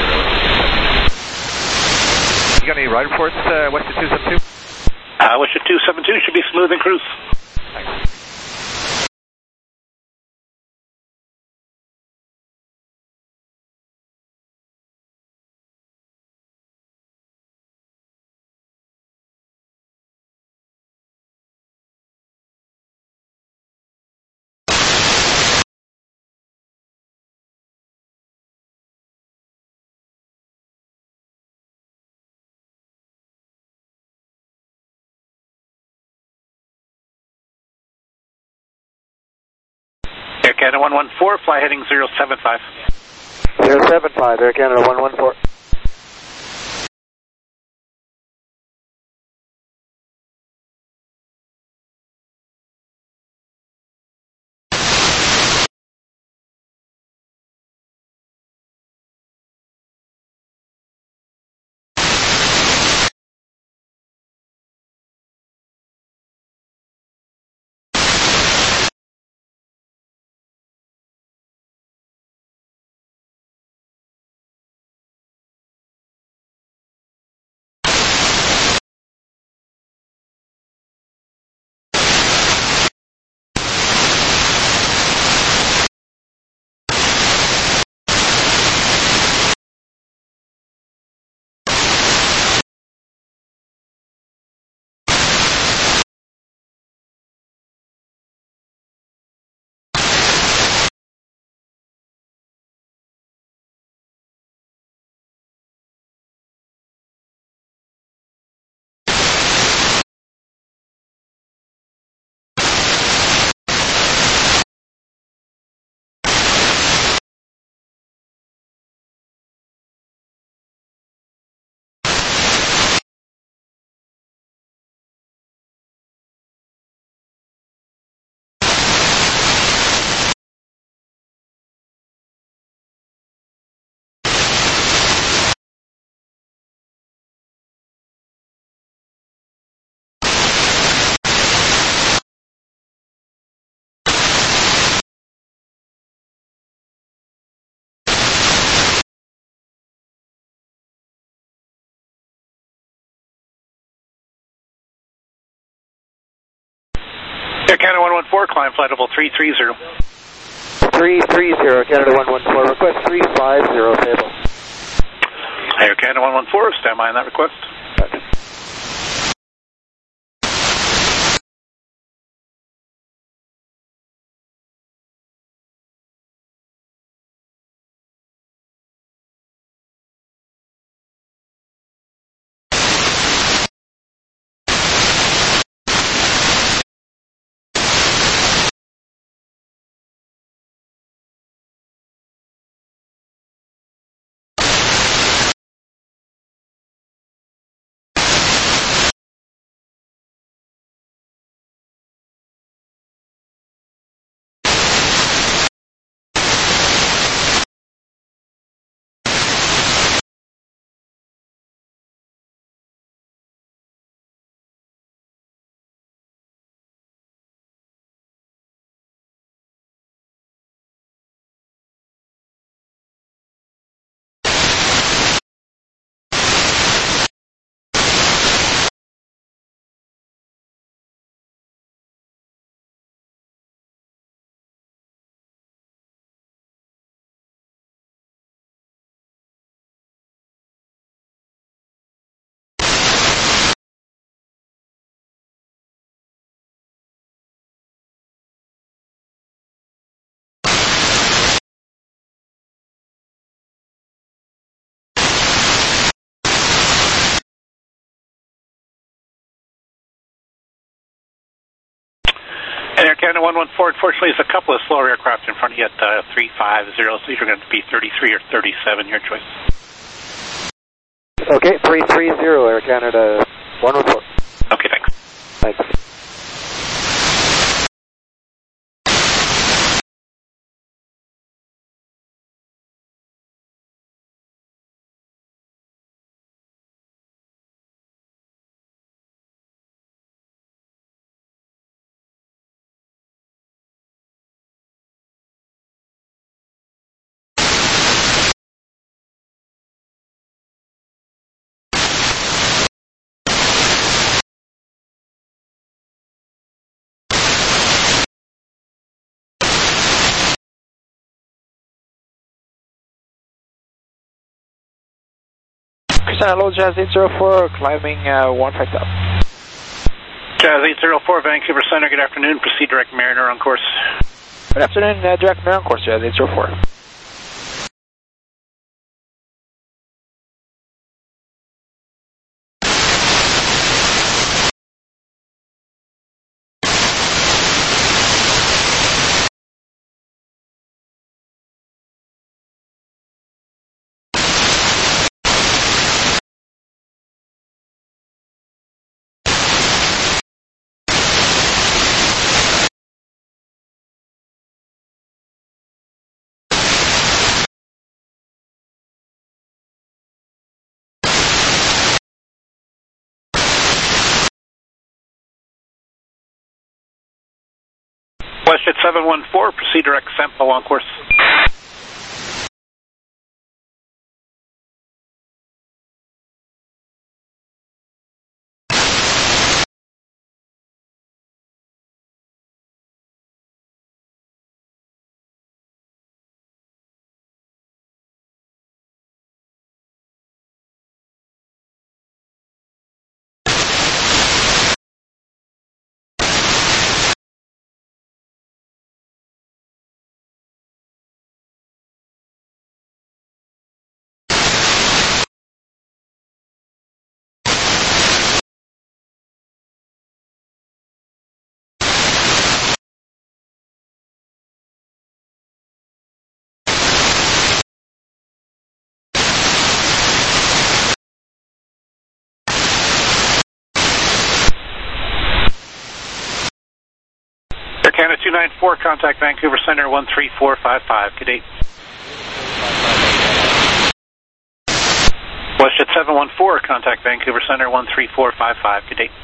350. You got any ride reports, WestJet 272? WestJet 272 should be smooth in cruise. Thanks. Air Canada 114, fly heading 075. 075, Air Canada 114. Air Canada 114, climb flight level 330. 330, Canada 114, request 350, stable. Air Canada 114, stand by on that request. Roger. Air Canada 114, unfortunately, there's a couple of slower aircraft in front of you at 350, so these are going to be 33 or 37, your choice. Okay, 330, Air Canada 114. Okay, thanks. Thanks. Hello, Jazz 804, climbing 15000. Jazz 804, Vancouver Center, good afternoon. Proceed direct Mariner on course. Good afternoon, direct Mariner on course, Jazz 804. WestJet 714, proceed direct Sempo on course. Canada 294, contact Vancouver Center 13455. Good day. WestJet 714, contact Vancouver Center 13455. Good day.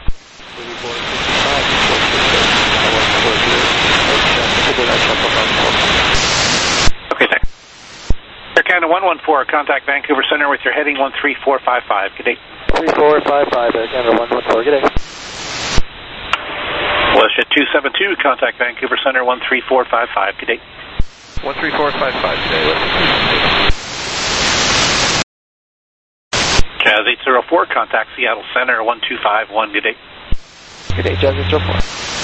Okay, thanks. Air Canada 114, contact Vancouver Center with your heading 13455. Good day. 3455, Air Canada 114, good day. WestJet 272, contact Vancouver Center 13455. Good day. 13455 today. Jazz 804, contact Seattle Center 1251, good day. Good day, Jazz 804.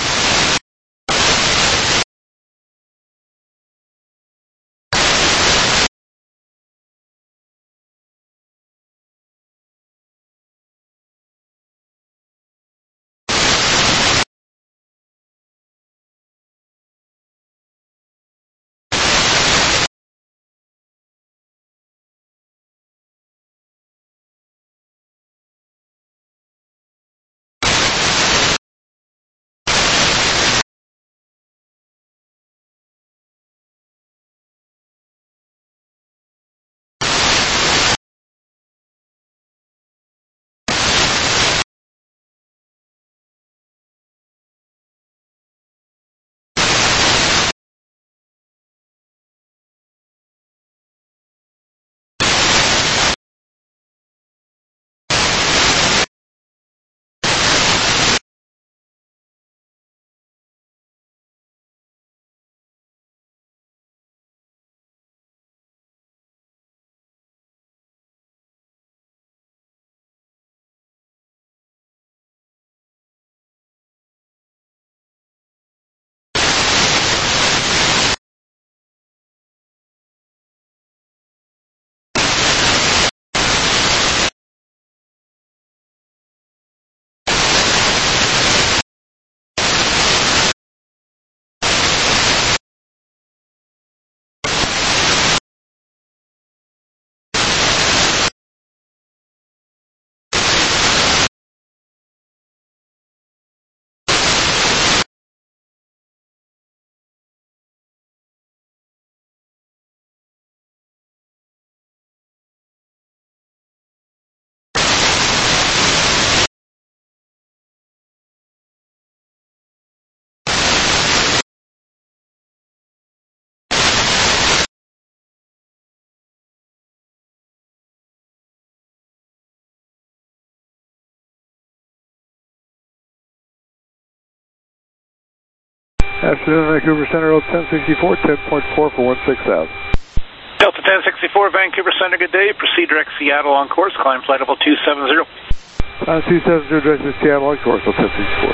Afternoon, Vancouver Center, 1064, 10.4 for 16,000. Delta 1064, Vancouver Center, good day. Proceed direct Seattle on course, climb flight level 270. 270, direct to Seattle on course, 1064.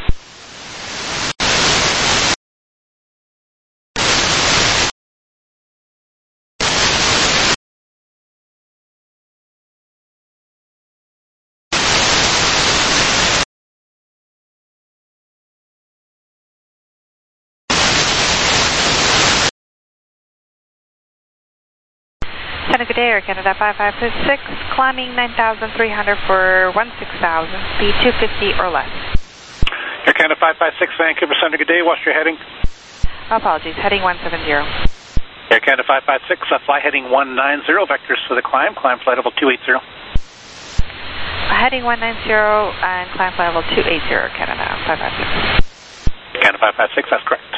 Good day, Air Canada 5556, climbing 9,300 for 16,000, speed 250 or less. Air Canada 556, Vancouver Center, good day, what's your heading? Apologies, heading 170. Air Canada 556, fly heading 190, vectors for the climb flight level 280. Heading 190 and climb flight level 280, Canada 556. Canada 556, that's correct.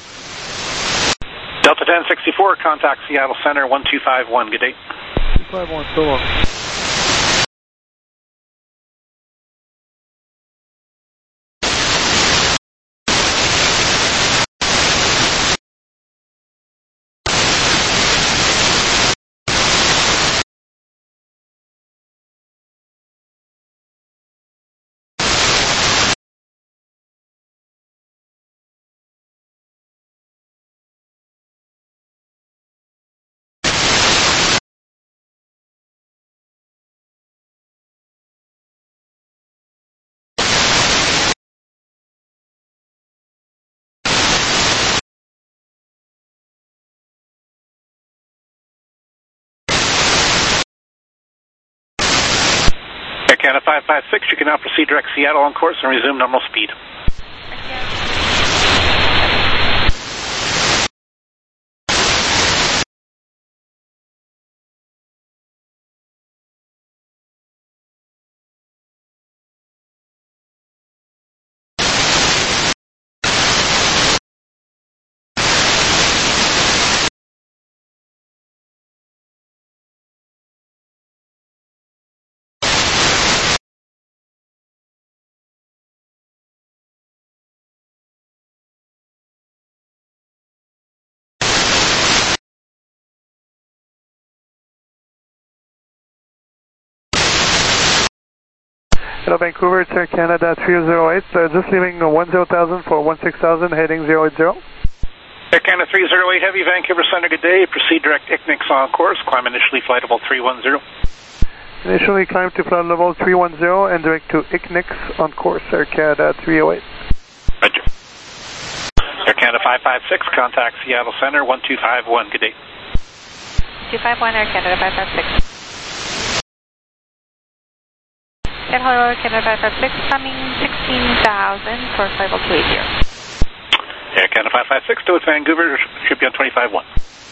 Delta 1064, contact Seattle Center 1251, good day. 251, so long. Air Canada 556, you can now proceed direct Seattle on course and resume normal speed. Hello, Vancouver, it's Air Canada 308. Just leaving 10,000 for 16,000, heading 080. Air Canada 308 Heavy, Vancouver Center, good day. Proceed direct ICNIX on course. Climb initially flight level 310. Initially climb to flight level 310 and direct to ICNIX on course, Air Canada 308. Roger. Air Canada 556, contact Seattle Center 1251, good day. 251 Air Canada 556. Hello, Air Canada 556, climbing 16,000 for flight level 280. Air Canada 556, to Vancouver, should be on 25-1.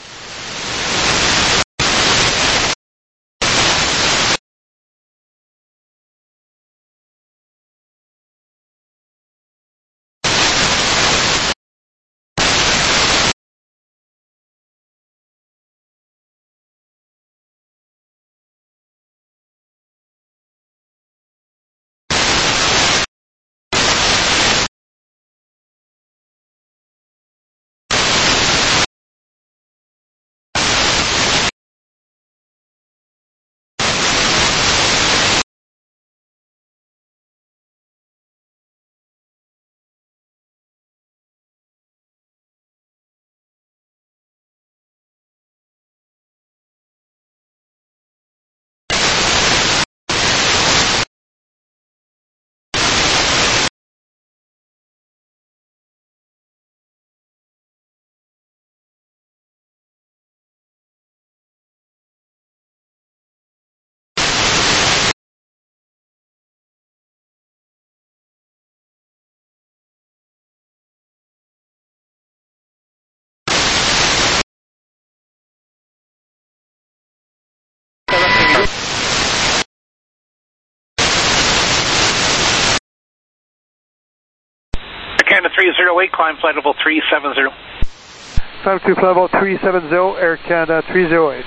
Canada 308, climb flight level 370. Climb to flight level 370, Air Canada 308.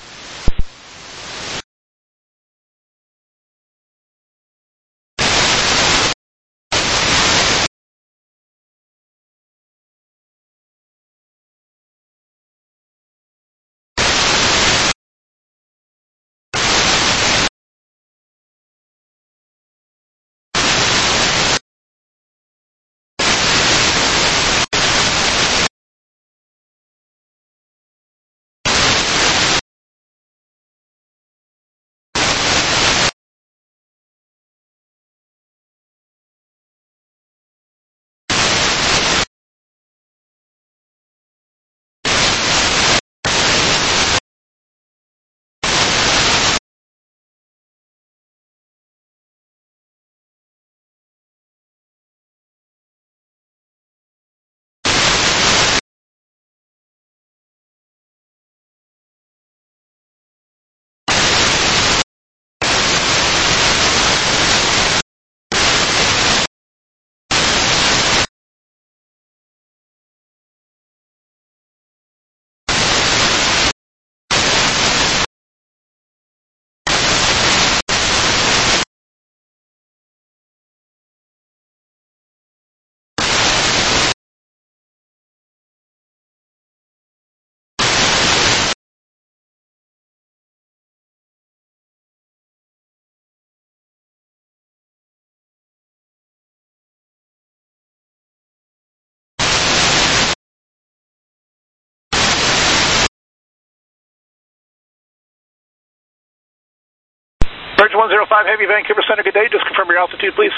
Bridge 105 Heavy, Vancouver Center, good day. Just confirm your altitude, please.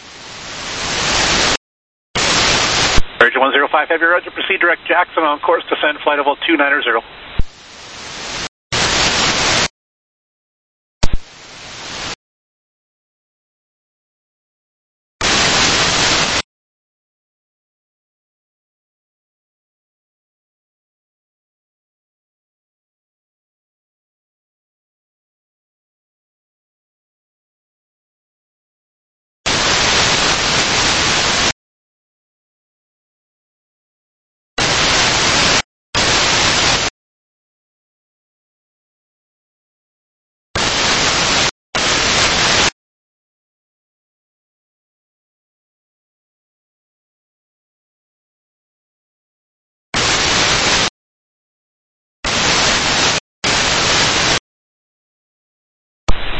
Bridge 105 Heavy, roger. Proceed direct Jackson on course, descend flight level 290.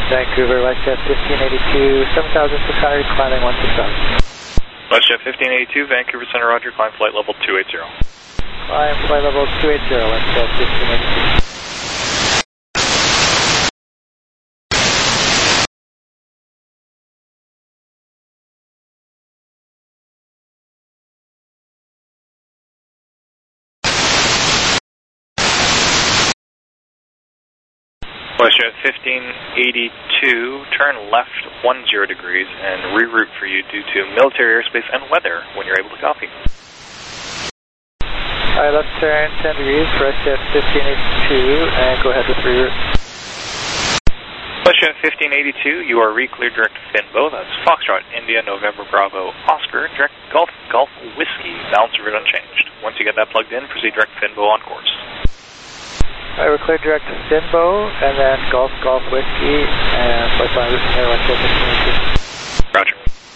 Vancouver, WestJet 1582, 7,600, climbing 16,000. WestJet 1582, Vancouver Center, Roger, climb flight level 280. Climb flight level 280, WestJet 1582. WestJet 1582, turn left 10 degrees and reroute for you due to military airspace and weather when you're able to copy. Alright, left turn 10 degrees, WestJet 1582, and go ahead with reroute. WestJet 1582, you are re-cleared direct to Finbo, that's Foxtrot, India, November, Bravo, Oscar, direct Golf Whiskey, balance route unchanged. Once you get that plugged in, proceed direct to Finbo on course. Alright, we're cleared direct to Finbo, and then Golf Whiskey, and flight line route from here, WestJet 1582. Roger.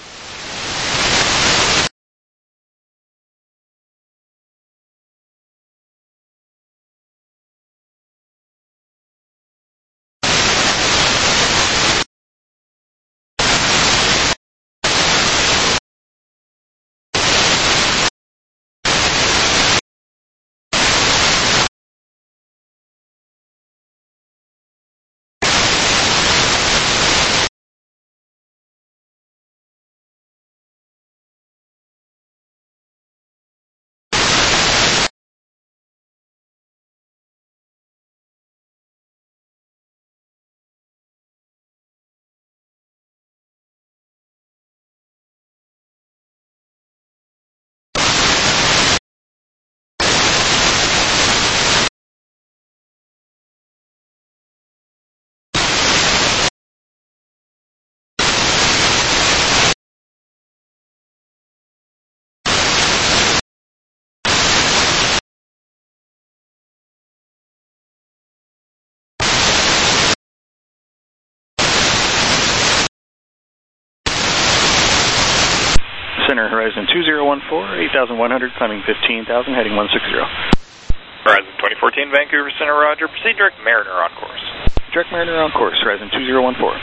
Center, Horizon 2014, 8,100, climbing 15,000, heading 160. Horizon 2014, Vancouver Center, Roger, proceed direct Mariner on course. Direct Mariner on course, Horizon 2014.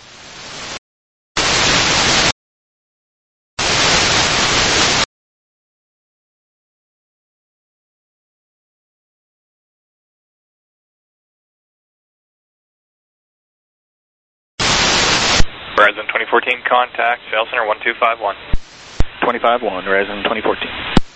Horizon 2014, contact, Sail Center 1251. 25-1, Horizon 2014.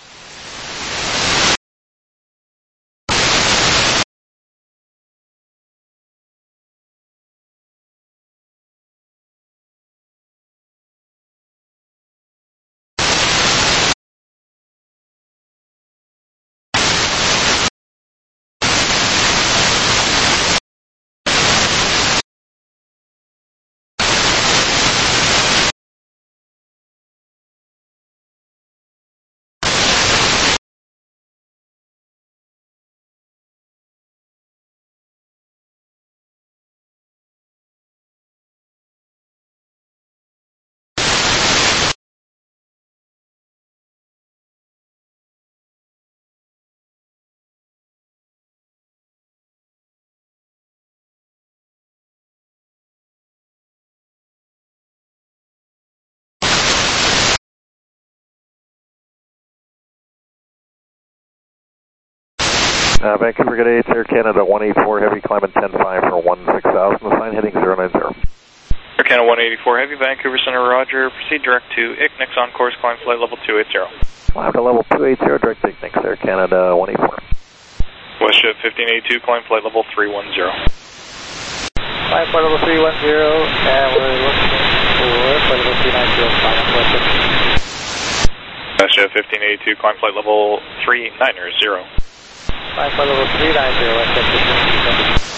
Vancouver, good day, it's Air Canada 184 Heavy, climbing 10.5 for 16,000, assign heading 090. Air Canada 184 Heavy, Vancouver Center, Roger, proceed direct to ICNIX on course, climb flight level 280. Climb to level 280, direct to ICNIX, Air Canada 184. WestJet 1582, climb flight level 310. Climb flight level 310, and we're looking for flight level 390, climb flight 1582. WestJet 1582, climb flight level 390. Climb flight level 390, WestJet 1582.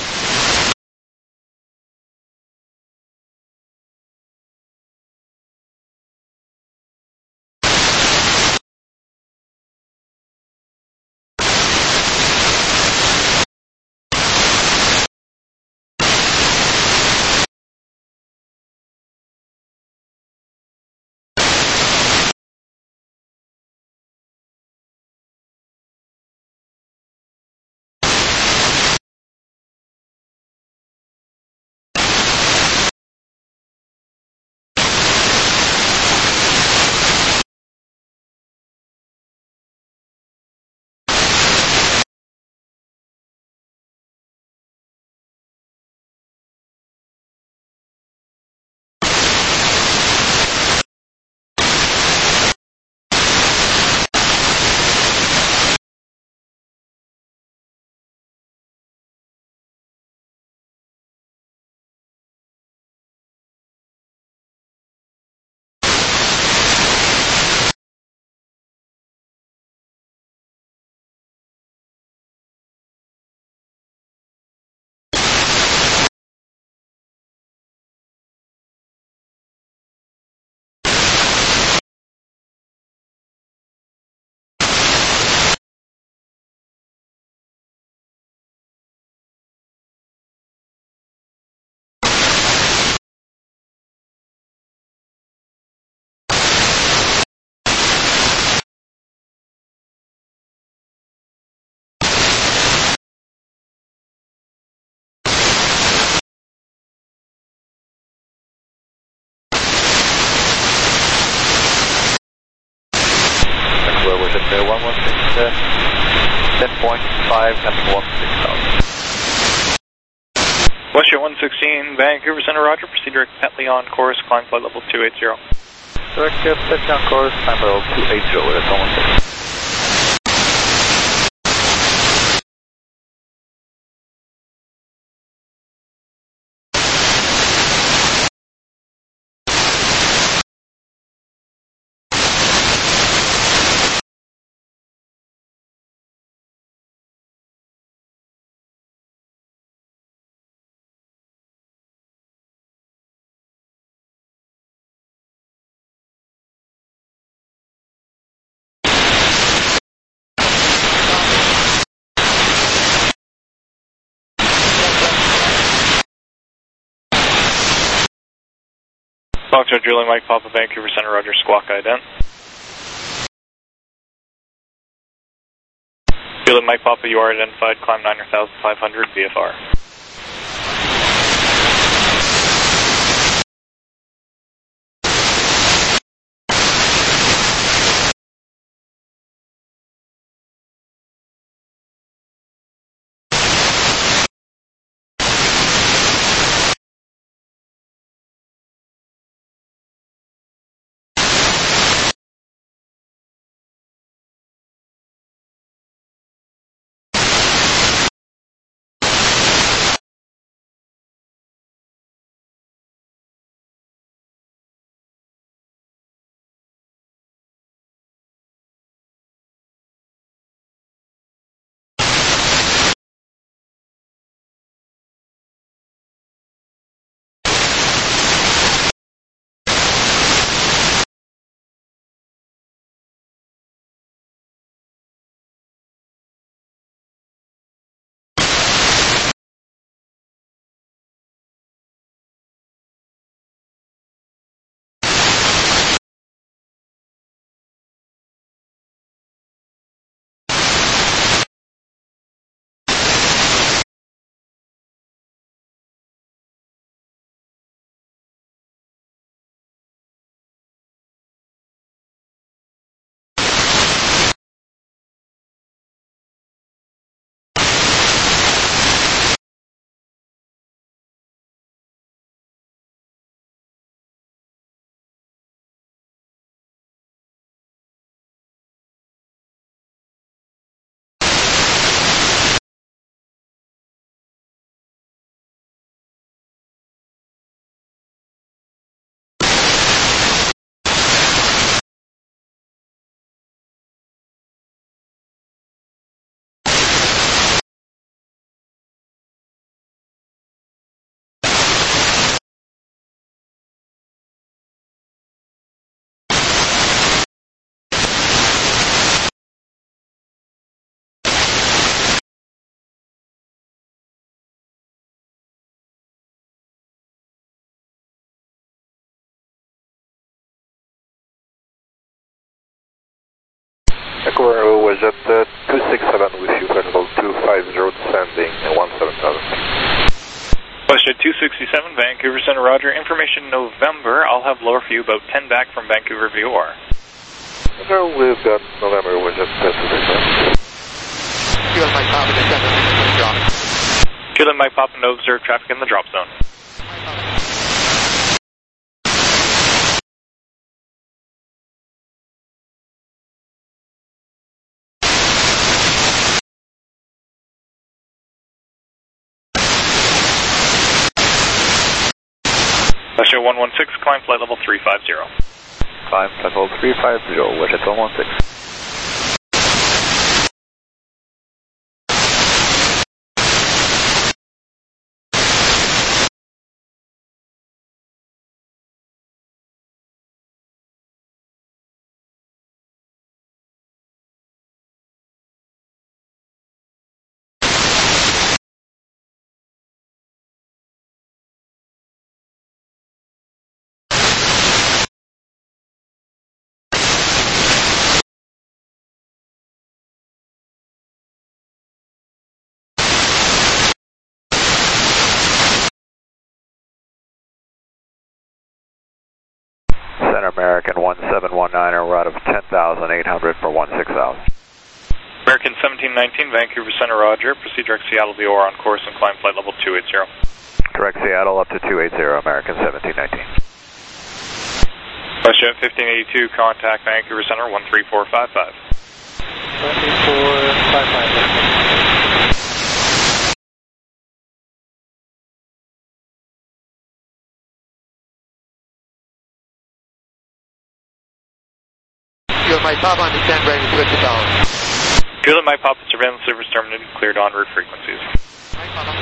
climbing 16,000. Westjet 116, Vancouver Center, roger. Proceed direct Petley on course, climb flight level 280. Direct Petley on course, climb level 280, that's 116. Foxtrot drilling Mike Papa, Vancouver Center, roger. Squawk ident. Drilling Mike Papa, you are identified. Climb 9,500 VFR. Vancouver was at 267 with you, level 250, descending 17,000. Westjet 267, Vancouver Center, roger. Information November. I'll have lower for you, about 10 back from Vancouver VOR. We've got November, was at 267. Kilo Mike Papa, descend to drop. Kilo Mike Papa, no observed traffic in the drop zone. Westjet 116, climb flight level 350. Climb flight level 350, Westjet 116. Center American 1719, a route of 10,800 for 16,000. American 1719, Vancouver Center, roger. Proceed direct Seattle VOR on course and climb flight level 280. Direct Seattle up to 280, American 1719. WestJet 1582, contact Vancouver Center 13455. 13455. Fuel Mike Pop on descend, ready to switch it down. Fuel at Mike Pop, surveillance service terminated, cleared en route frequencies. Mike Papa.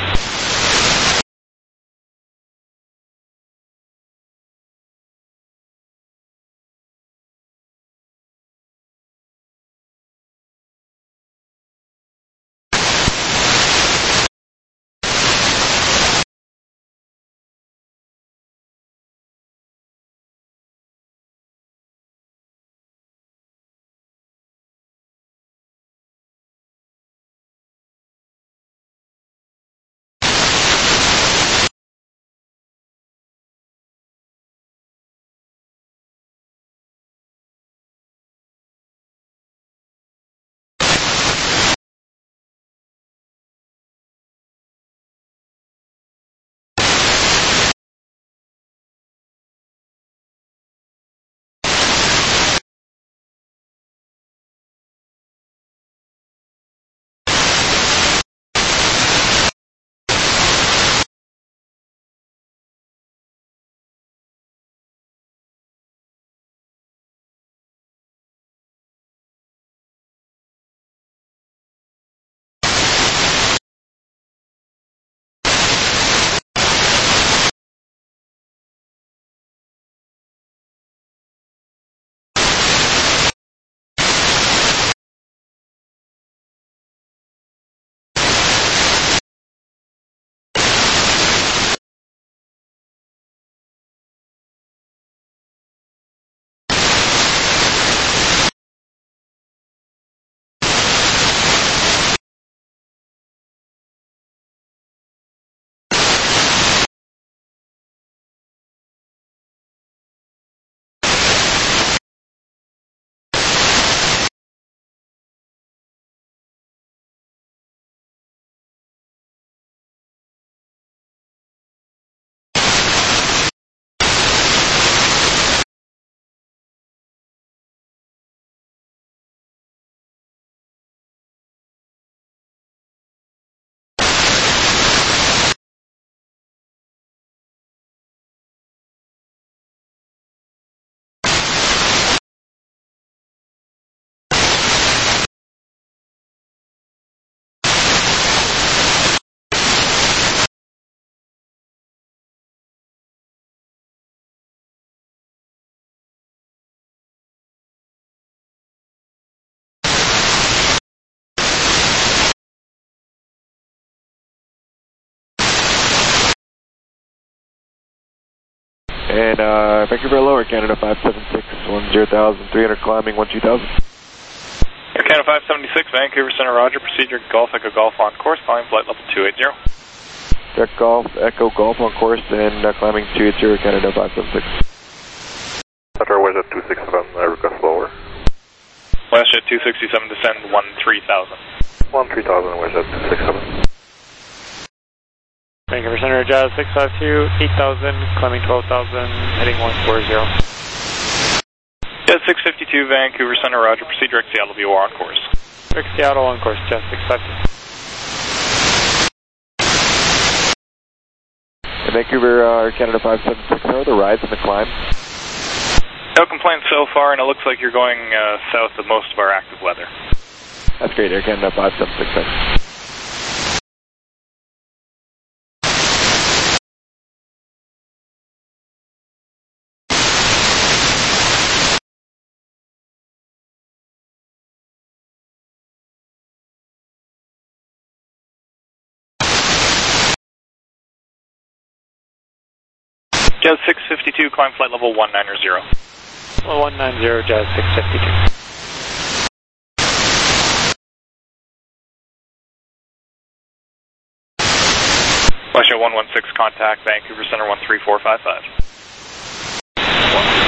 And Vancouver Lower, Canada 576, 10,300, climbing 12,000. Air Canada 576, Vancouver Center, roger. Procedure Golf Echo Golf on course, climbing flight level 280. Direct Golf Echo Golf on course and climbing 280, Canada 576. Center WestJet 267, request lower. WestJet 267, descend 13,000. 13,000, WestJet 267. Vancouver Center, Jazz 652, 8,000, climbing 12,000, heading 140. Jazz 652, Vancouver Center, roger. Proceed direct Seattle VOR on course. Direct Seattle on course, Jazz 652. Vancouver Canada 576, how are the rides and the climb? No complaints so far, and it looks like you're going south of most of our active weather. That's great, Air Canada 576. Jazz 652, climb flight level 190. Well, 190, Jazz 652. WestJet 116, contact Vancouver Center 13455.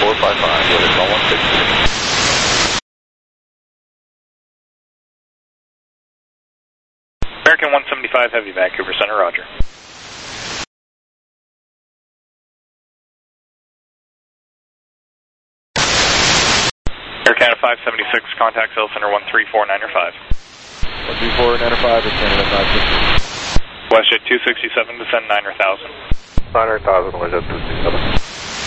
13455, weather call 160. American 175 Heavy, Vancouver Center, roger. Air Canada 576, contact Cell Center 13495. 13495 is Canada 560. WestJet 267, descend 9,000. 900,000, WestJet 267.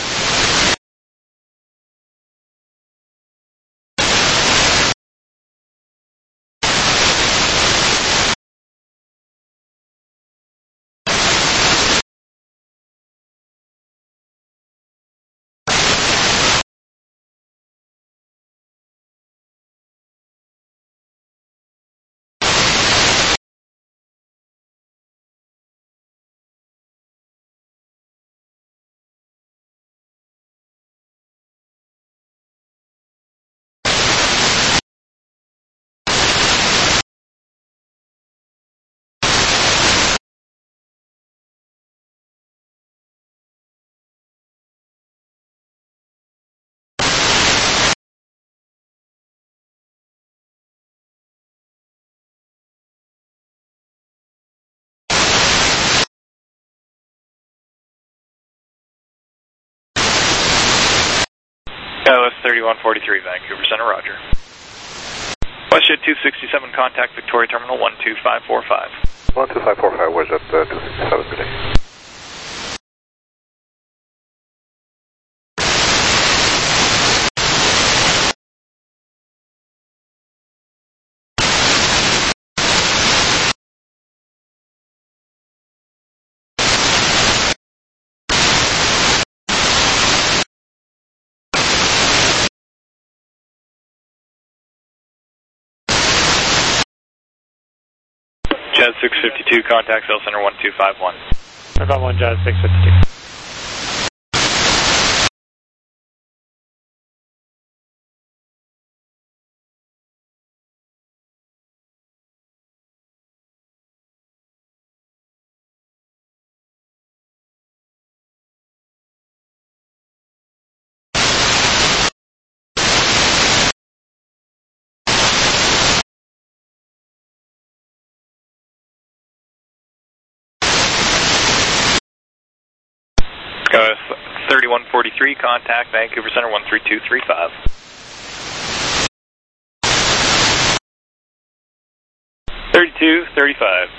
LS 3143, Vancouver Center, roger. WestJet 267, contact Victoria Terminal 12545. 12545, WestJet 267, good day. Jazz 652, contact Cell Center 1251. I've got one Jazz 652. LS 3143, contact Vancouver Center 13235. 3235.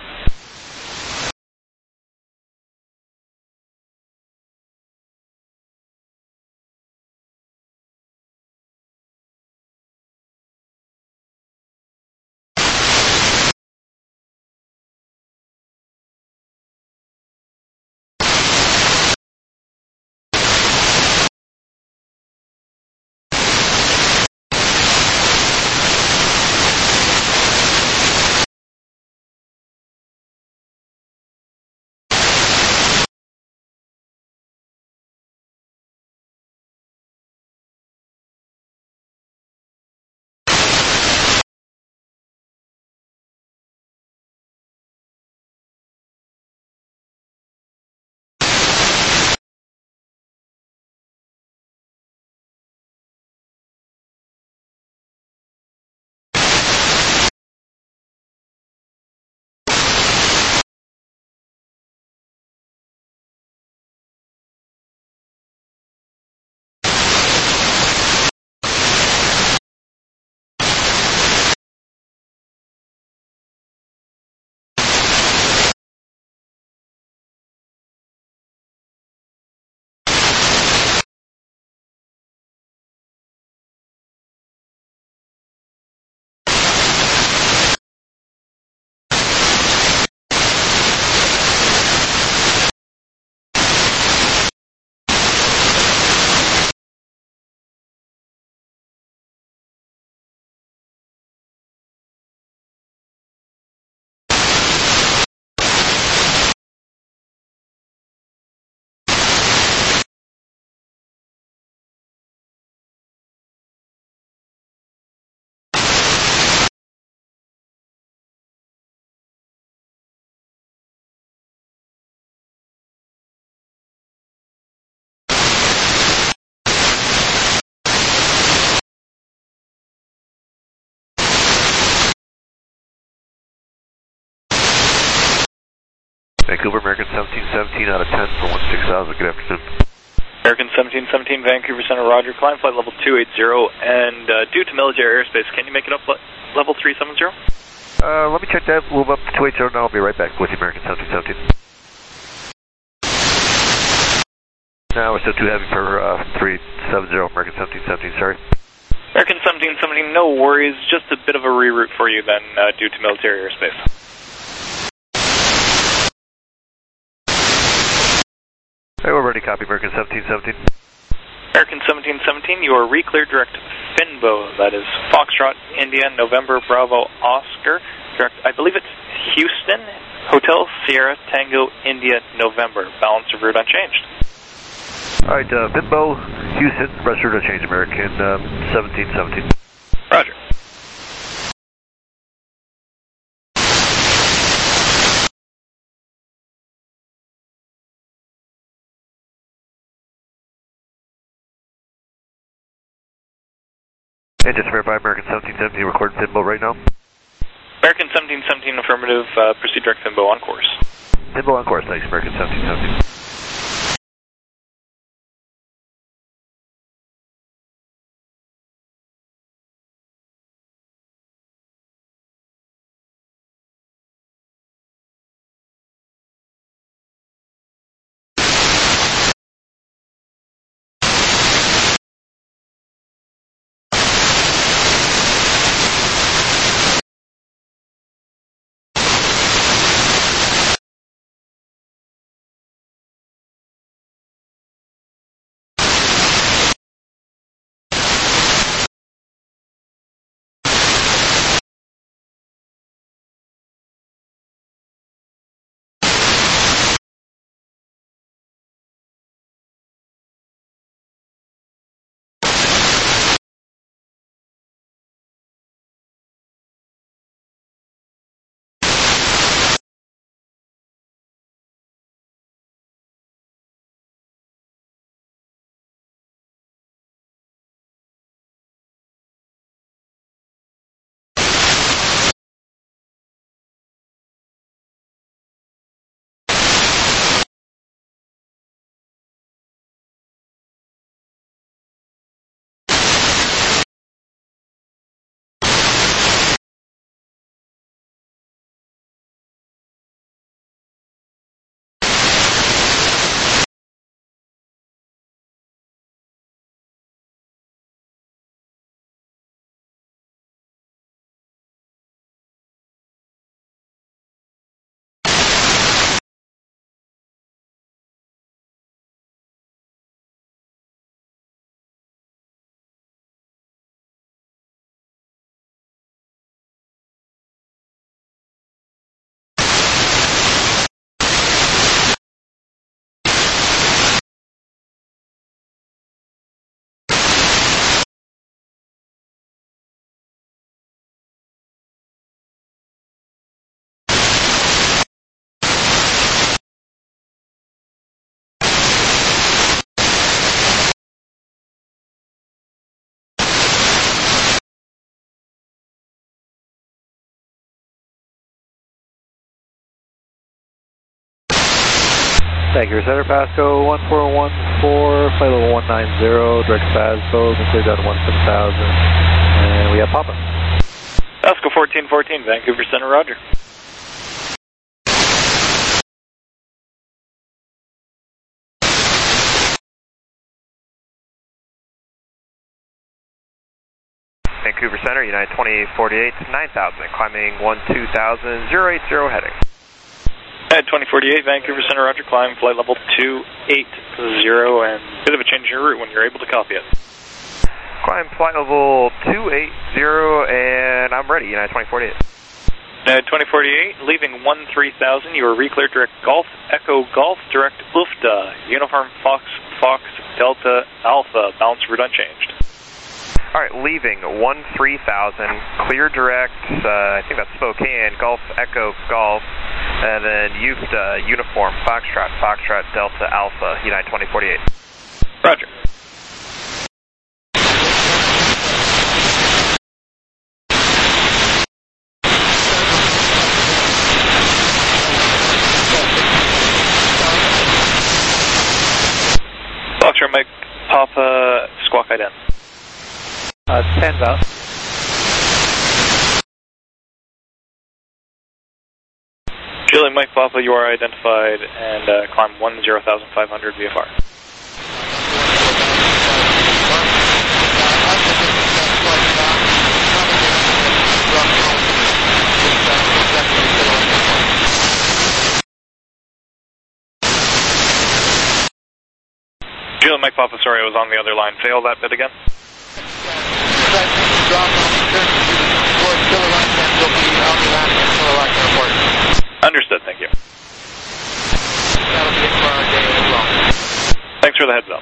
Vancouver, American 1717 out of 10 for 16,000. Good afternoon. American 1717, Vancouver Center, Roger. Climb flight level 280, and due to military airspace, can you make it up level 370? Let me check that. Move up to 280 now. I'll be right back with you, American 1717. No, we're still too heavy for 370, American 1717, sorry. American 1717, no worries. Just a bit of a reroute for you then, due to military airspace. Hey, we're ready. Copy, American 1717. American 1717, you are re-cleared direct Finbo. That is Foxtrot, India, November, Bravo, Oscar. Direct, I believe it's Houston, Hotel Sierra, Tango, India, November. Balance of route unchanged. All right, Finbo, Houston, rest route unchanged, American 1717. Roger. And just verify American 1717, recording Finbo right now. American 1717, affirmative, proceed direct Finbo on course. Finbo on course, thanks, American 1717. Thank you, Center Pasco 14014, flight level 190, direct Pasco, been cleared down to 17,000, and we have Papa. Pasco 1414, Vancouver Center, Roger. Vancouver Center, United 2048, 9,000, climbing 12,000, 080 heading. United 2048, Vancouver Center, Roger, climb flight level 280, and a bit of a change in your route when you're able to copy it. Climb flight level 280, and I'm ready, United 2048. United 2048, leaving 13,000, you are re-cleared direct Golf, Echo Golf, direct UFTA, Uniform Fox, Fox, Delta, Alpha, balance route unchanged. All right, leaving 13,000, clear direct, I think that's Spokane, Golf, Echo, Golf, and then UFTA, Uniform, Foxtrot, Foxtrot, Delta, Alpha, United 2048. Roger. Papa, squawk ident. 10 out. Julie Mike Papa, you are identified, and climb 10,500 VFR. Julie Mike Papa, sorry, I was on the other line. Say all that bit again. Understood, thank you. That'll be it for our day as well. Thanks for the heads up.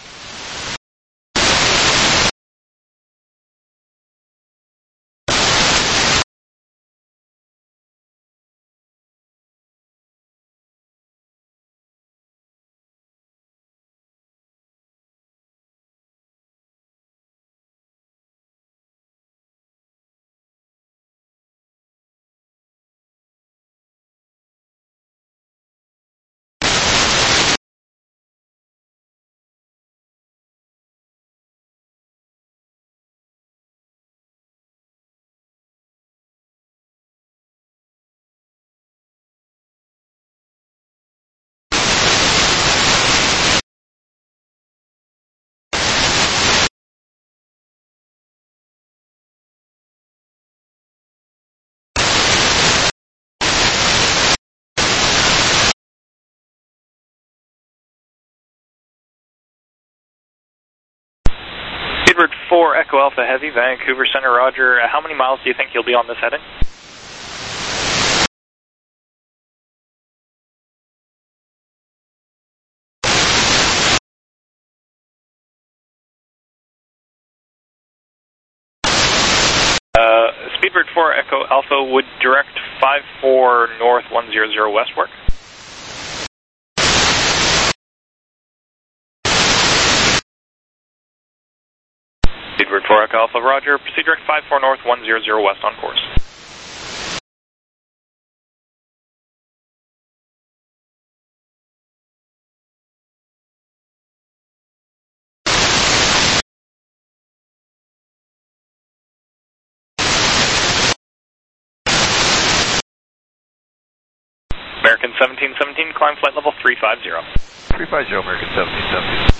Speedbird 4 Echo Alpha Heavy, Vancouver Center, roger. How many miles do you think you'll be on this heading? Speedbird 4 Echo Alpha, would direct 54 north 100 west work? Speedbird 4 Echo Alpha, roger. Proceed direct 54 north 100 west on course. American 1717, climb flight level 350. 350, American 1717.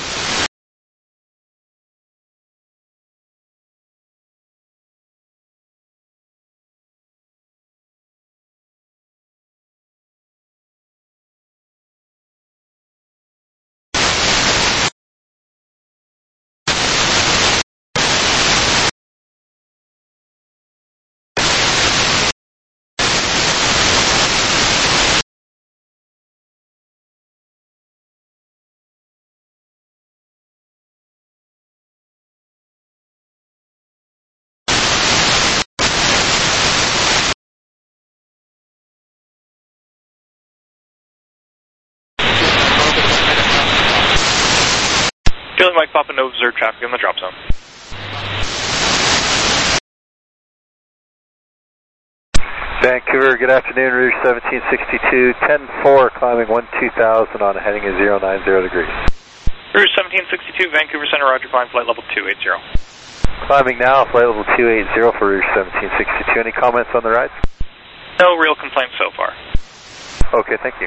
Julie Mike Papa, no observed traffic in the drop zone. Vancouver, good afternoon, Rouge 1762, 10-4, climbing 12,000 on a heading of 090 degrees. Rouge 1762, Vancouver Center, roger, climb flight level 280. Climbing now, flight level 280 for Rouge 1762. Any comments on the ride? No real complaints so far. Okay, thank you.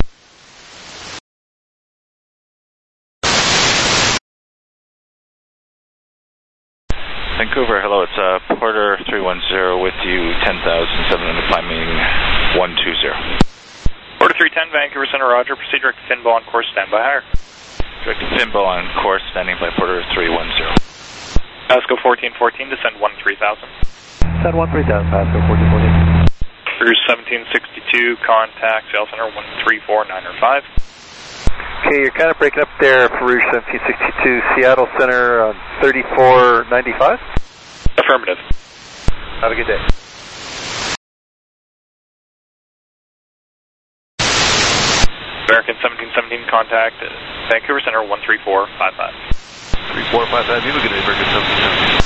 Vancouver, hello, it's Porter 310 with you, 10,700, climbing 120. Porter 310, Vancouver Center, roger. Proceed direct to Finbo on course, standby higher. Direct to Finbo on course, standing by Porter 310. Pasco 1414, descend 13,000. Descend 13,000, Pasco 1414. Rouge 1762, contact Sail Center 134905. Okay, you're kind of breaking up there for Rouge 1762, Seattle Center on 3495? Affirmative. Have a good day. American 1717, contact Vancouver Center 13455. 3455, you look at American 1717.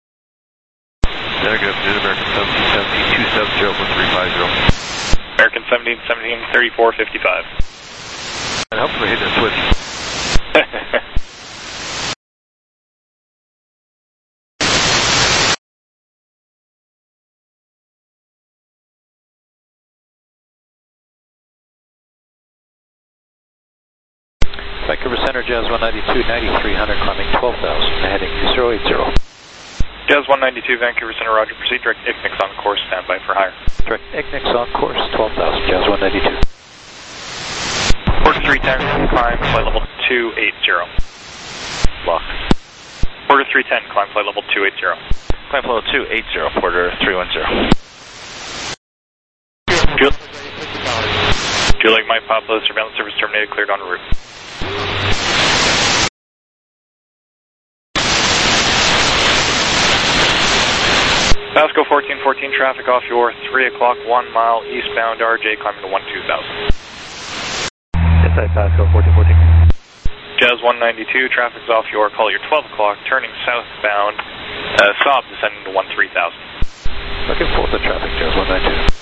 There, good afternoon, American 1717, 270, 1350. American 1717, 3455. And hopefully hit this with. Vancouver Center, Jazz 192, 9300, climbing 12,000, heading 080. Jazz 192, Vancouver Center, roger, proceed direct ICNIX on course, standby for higher. Direct ICNIX on course, 12,000, Jazz 192. Port 310, climb flight level 280. Lock. Porter 310, climb flight level 280. Climb level 280, Porter 310. Juliet Mike Pablo, surveillance service terminated, cleared on route. Pasco 1414, traffic off your 3 o'clock, 1 mile eastbound RJ, climbing to 12000. Inside Pasco 1414. Jazz 192, traffic's off your call your 12 o'clock, turning southbound, Saab descending to 13,000. Looking forward to traffic, Jazz 192.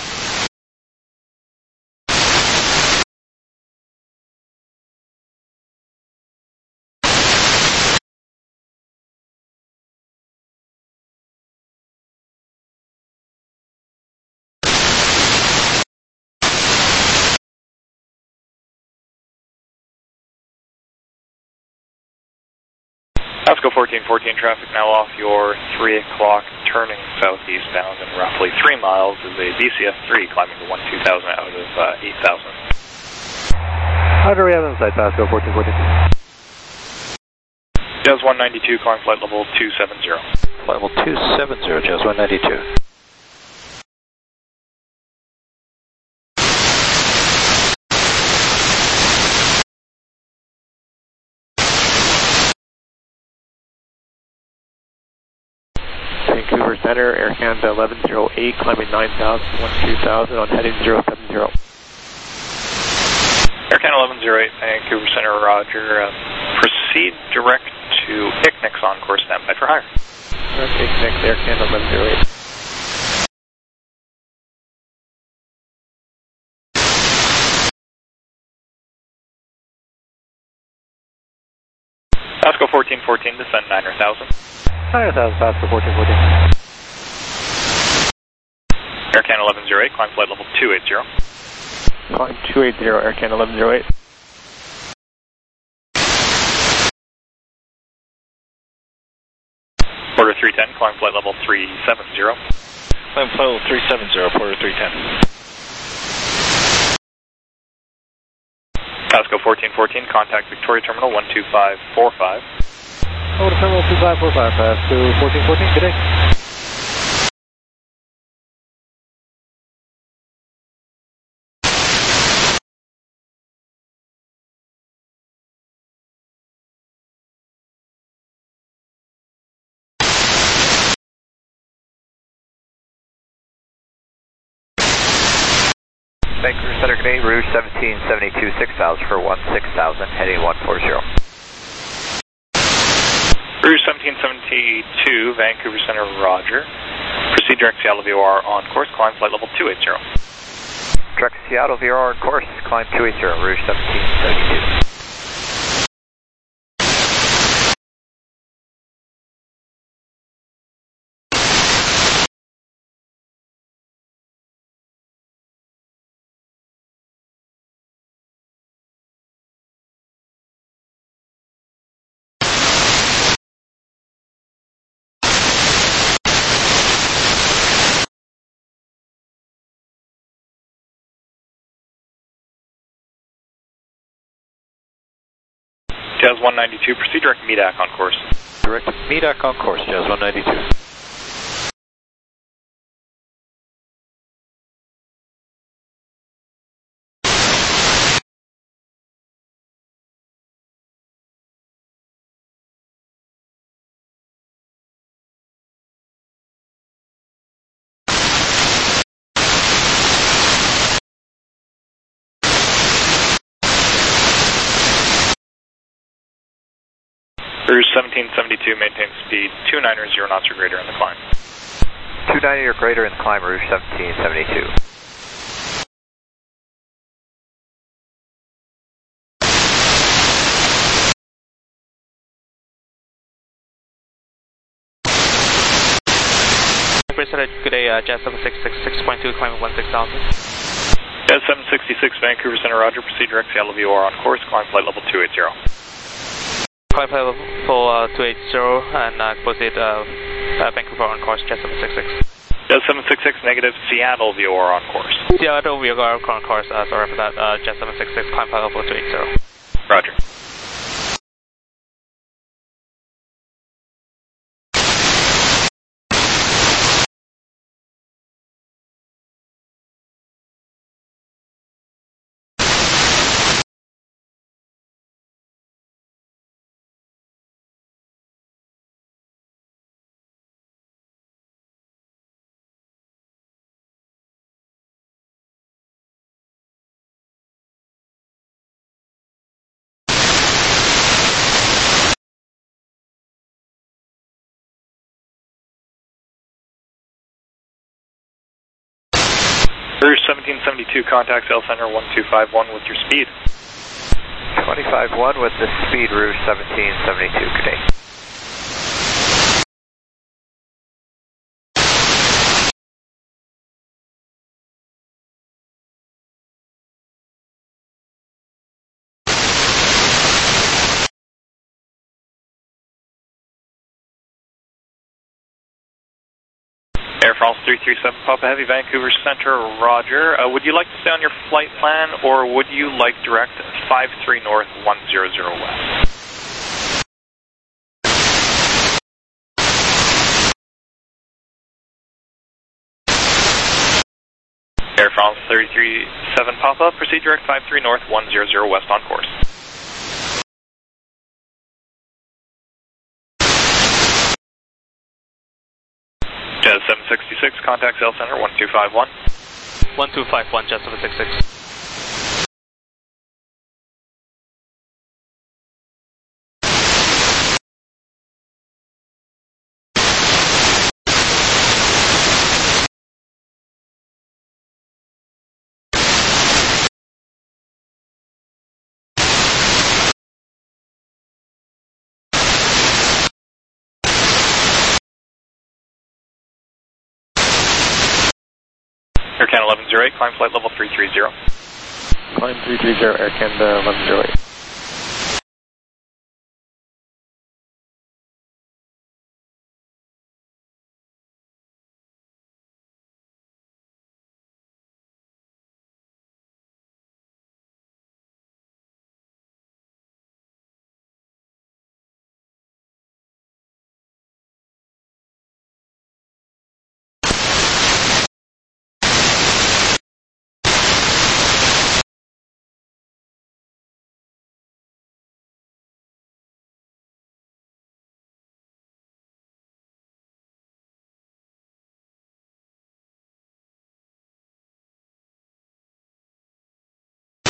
Pasco 1414, traffic now off your 3 o'clock, turning southeastbound, and roughly 3 miles is a BCF-3 climbing to 12,000 out of 8,000. How do we have inside Pasco 1414? Jazz 192, climb flight level 270. Flight level 270, Jazz 192. Vancouver Center, Air Canada 1108, climbing 9,000, 12,000 on heading 070. Air Canada 1108, Vancouver Center, roger. Proceed direct to ICNIX on course, standby for higher. Direct ICNIX, Air Canada 1108. Pasco 1414, descend 9,000. 9,000, Pasco 1414. Air Canada 1108, climb flight level 280. Climb 280, Air Canada 1108. Porter 310, climb flight level 370. Climb flight level 370, Porter 310. Pasco 1414, contact Victoria Terminal 12545. Over to Terminal 2545, Pasco 1414, good day. Vancouver Center, good day, Rouge 1772, 6,000 for 16,000, heading 140. Rouge 1772, Vancouver Center, roger. Proceed direct Seattle VOR on course, climb flight level 280. Direct Seattle VOR on course, climb 280, Rouge 1772. Jazz 192, proceed direct MEDAC on course. Direct MEDAC on course, Jazz 192. Rouge 1772, maintain speed 290 knots or greater in the climb. 290 or greater in the climb, Rouge 1772. Center, good day, Jet 766, 6.2, climbing 16,000. Jet 766, Vancouver Center, roger, proceed direct Seattle VOR on course, climb flight level 280. Climb flight level 280 and proceed Vancouver on course, Jet 766. Jet 766, negative, Seattle VOR on course. Seattle VOR on course, sorry for that, Jet 766, climb flight level 280. Roger. Rouge 1772, contact Cell Center 1251 with your speed. 25-1 with the speed, Rouge 1772, good day. Air France 337, Papa Heavy, Vancouver Center, roger. Would you like to stay on your flight plan, or would you like direct 53 north, 100 west? Air France 337, Papa, proceed direct 53 north, 100 west on course. Jet 766, contact Cell Center 1251. 1251, Jet 766. Air Canada 1108, climb flight level 330. Climb 330, Air Canada 1108.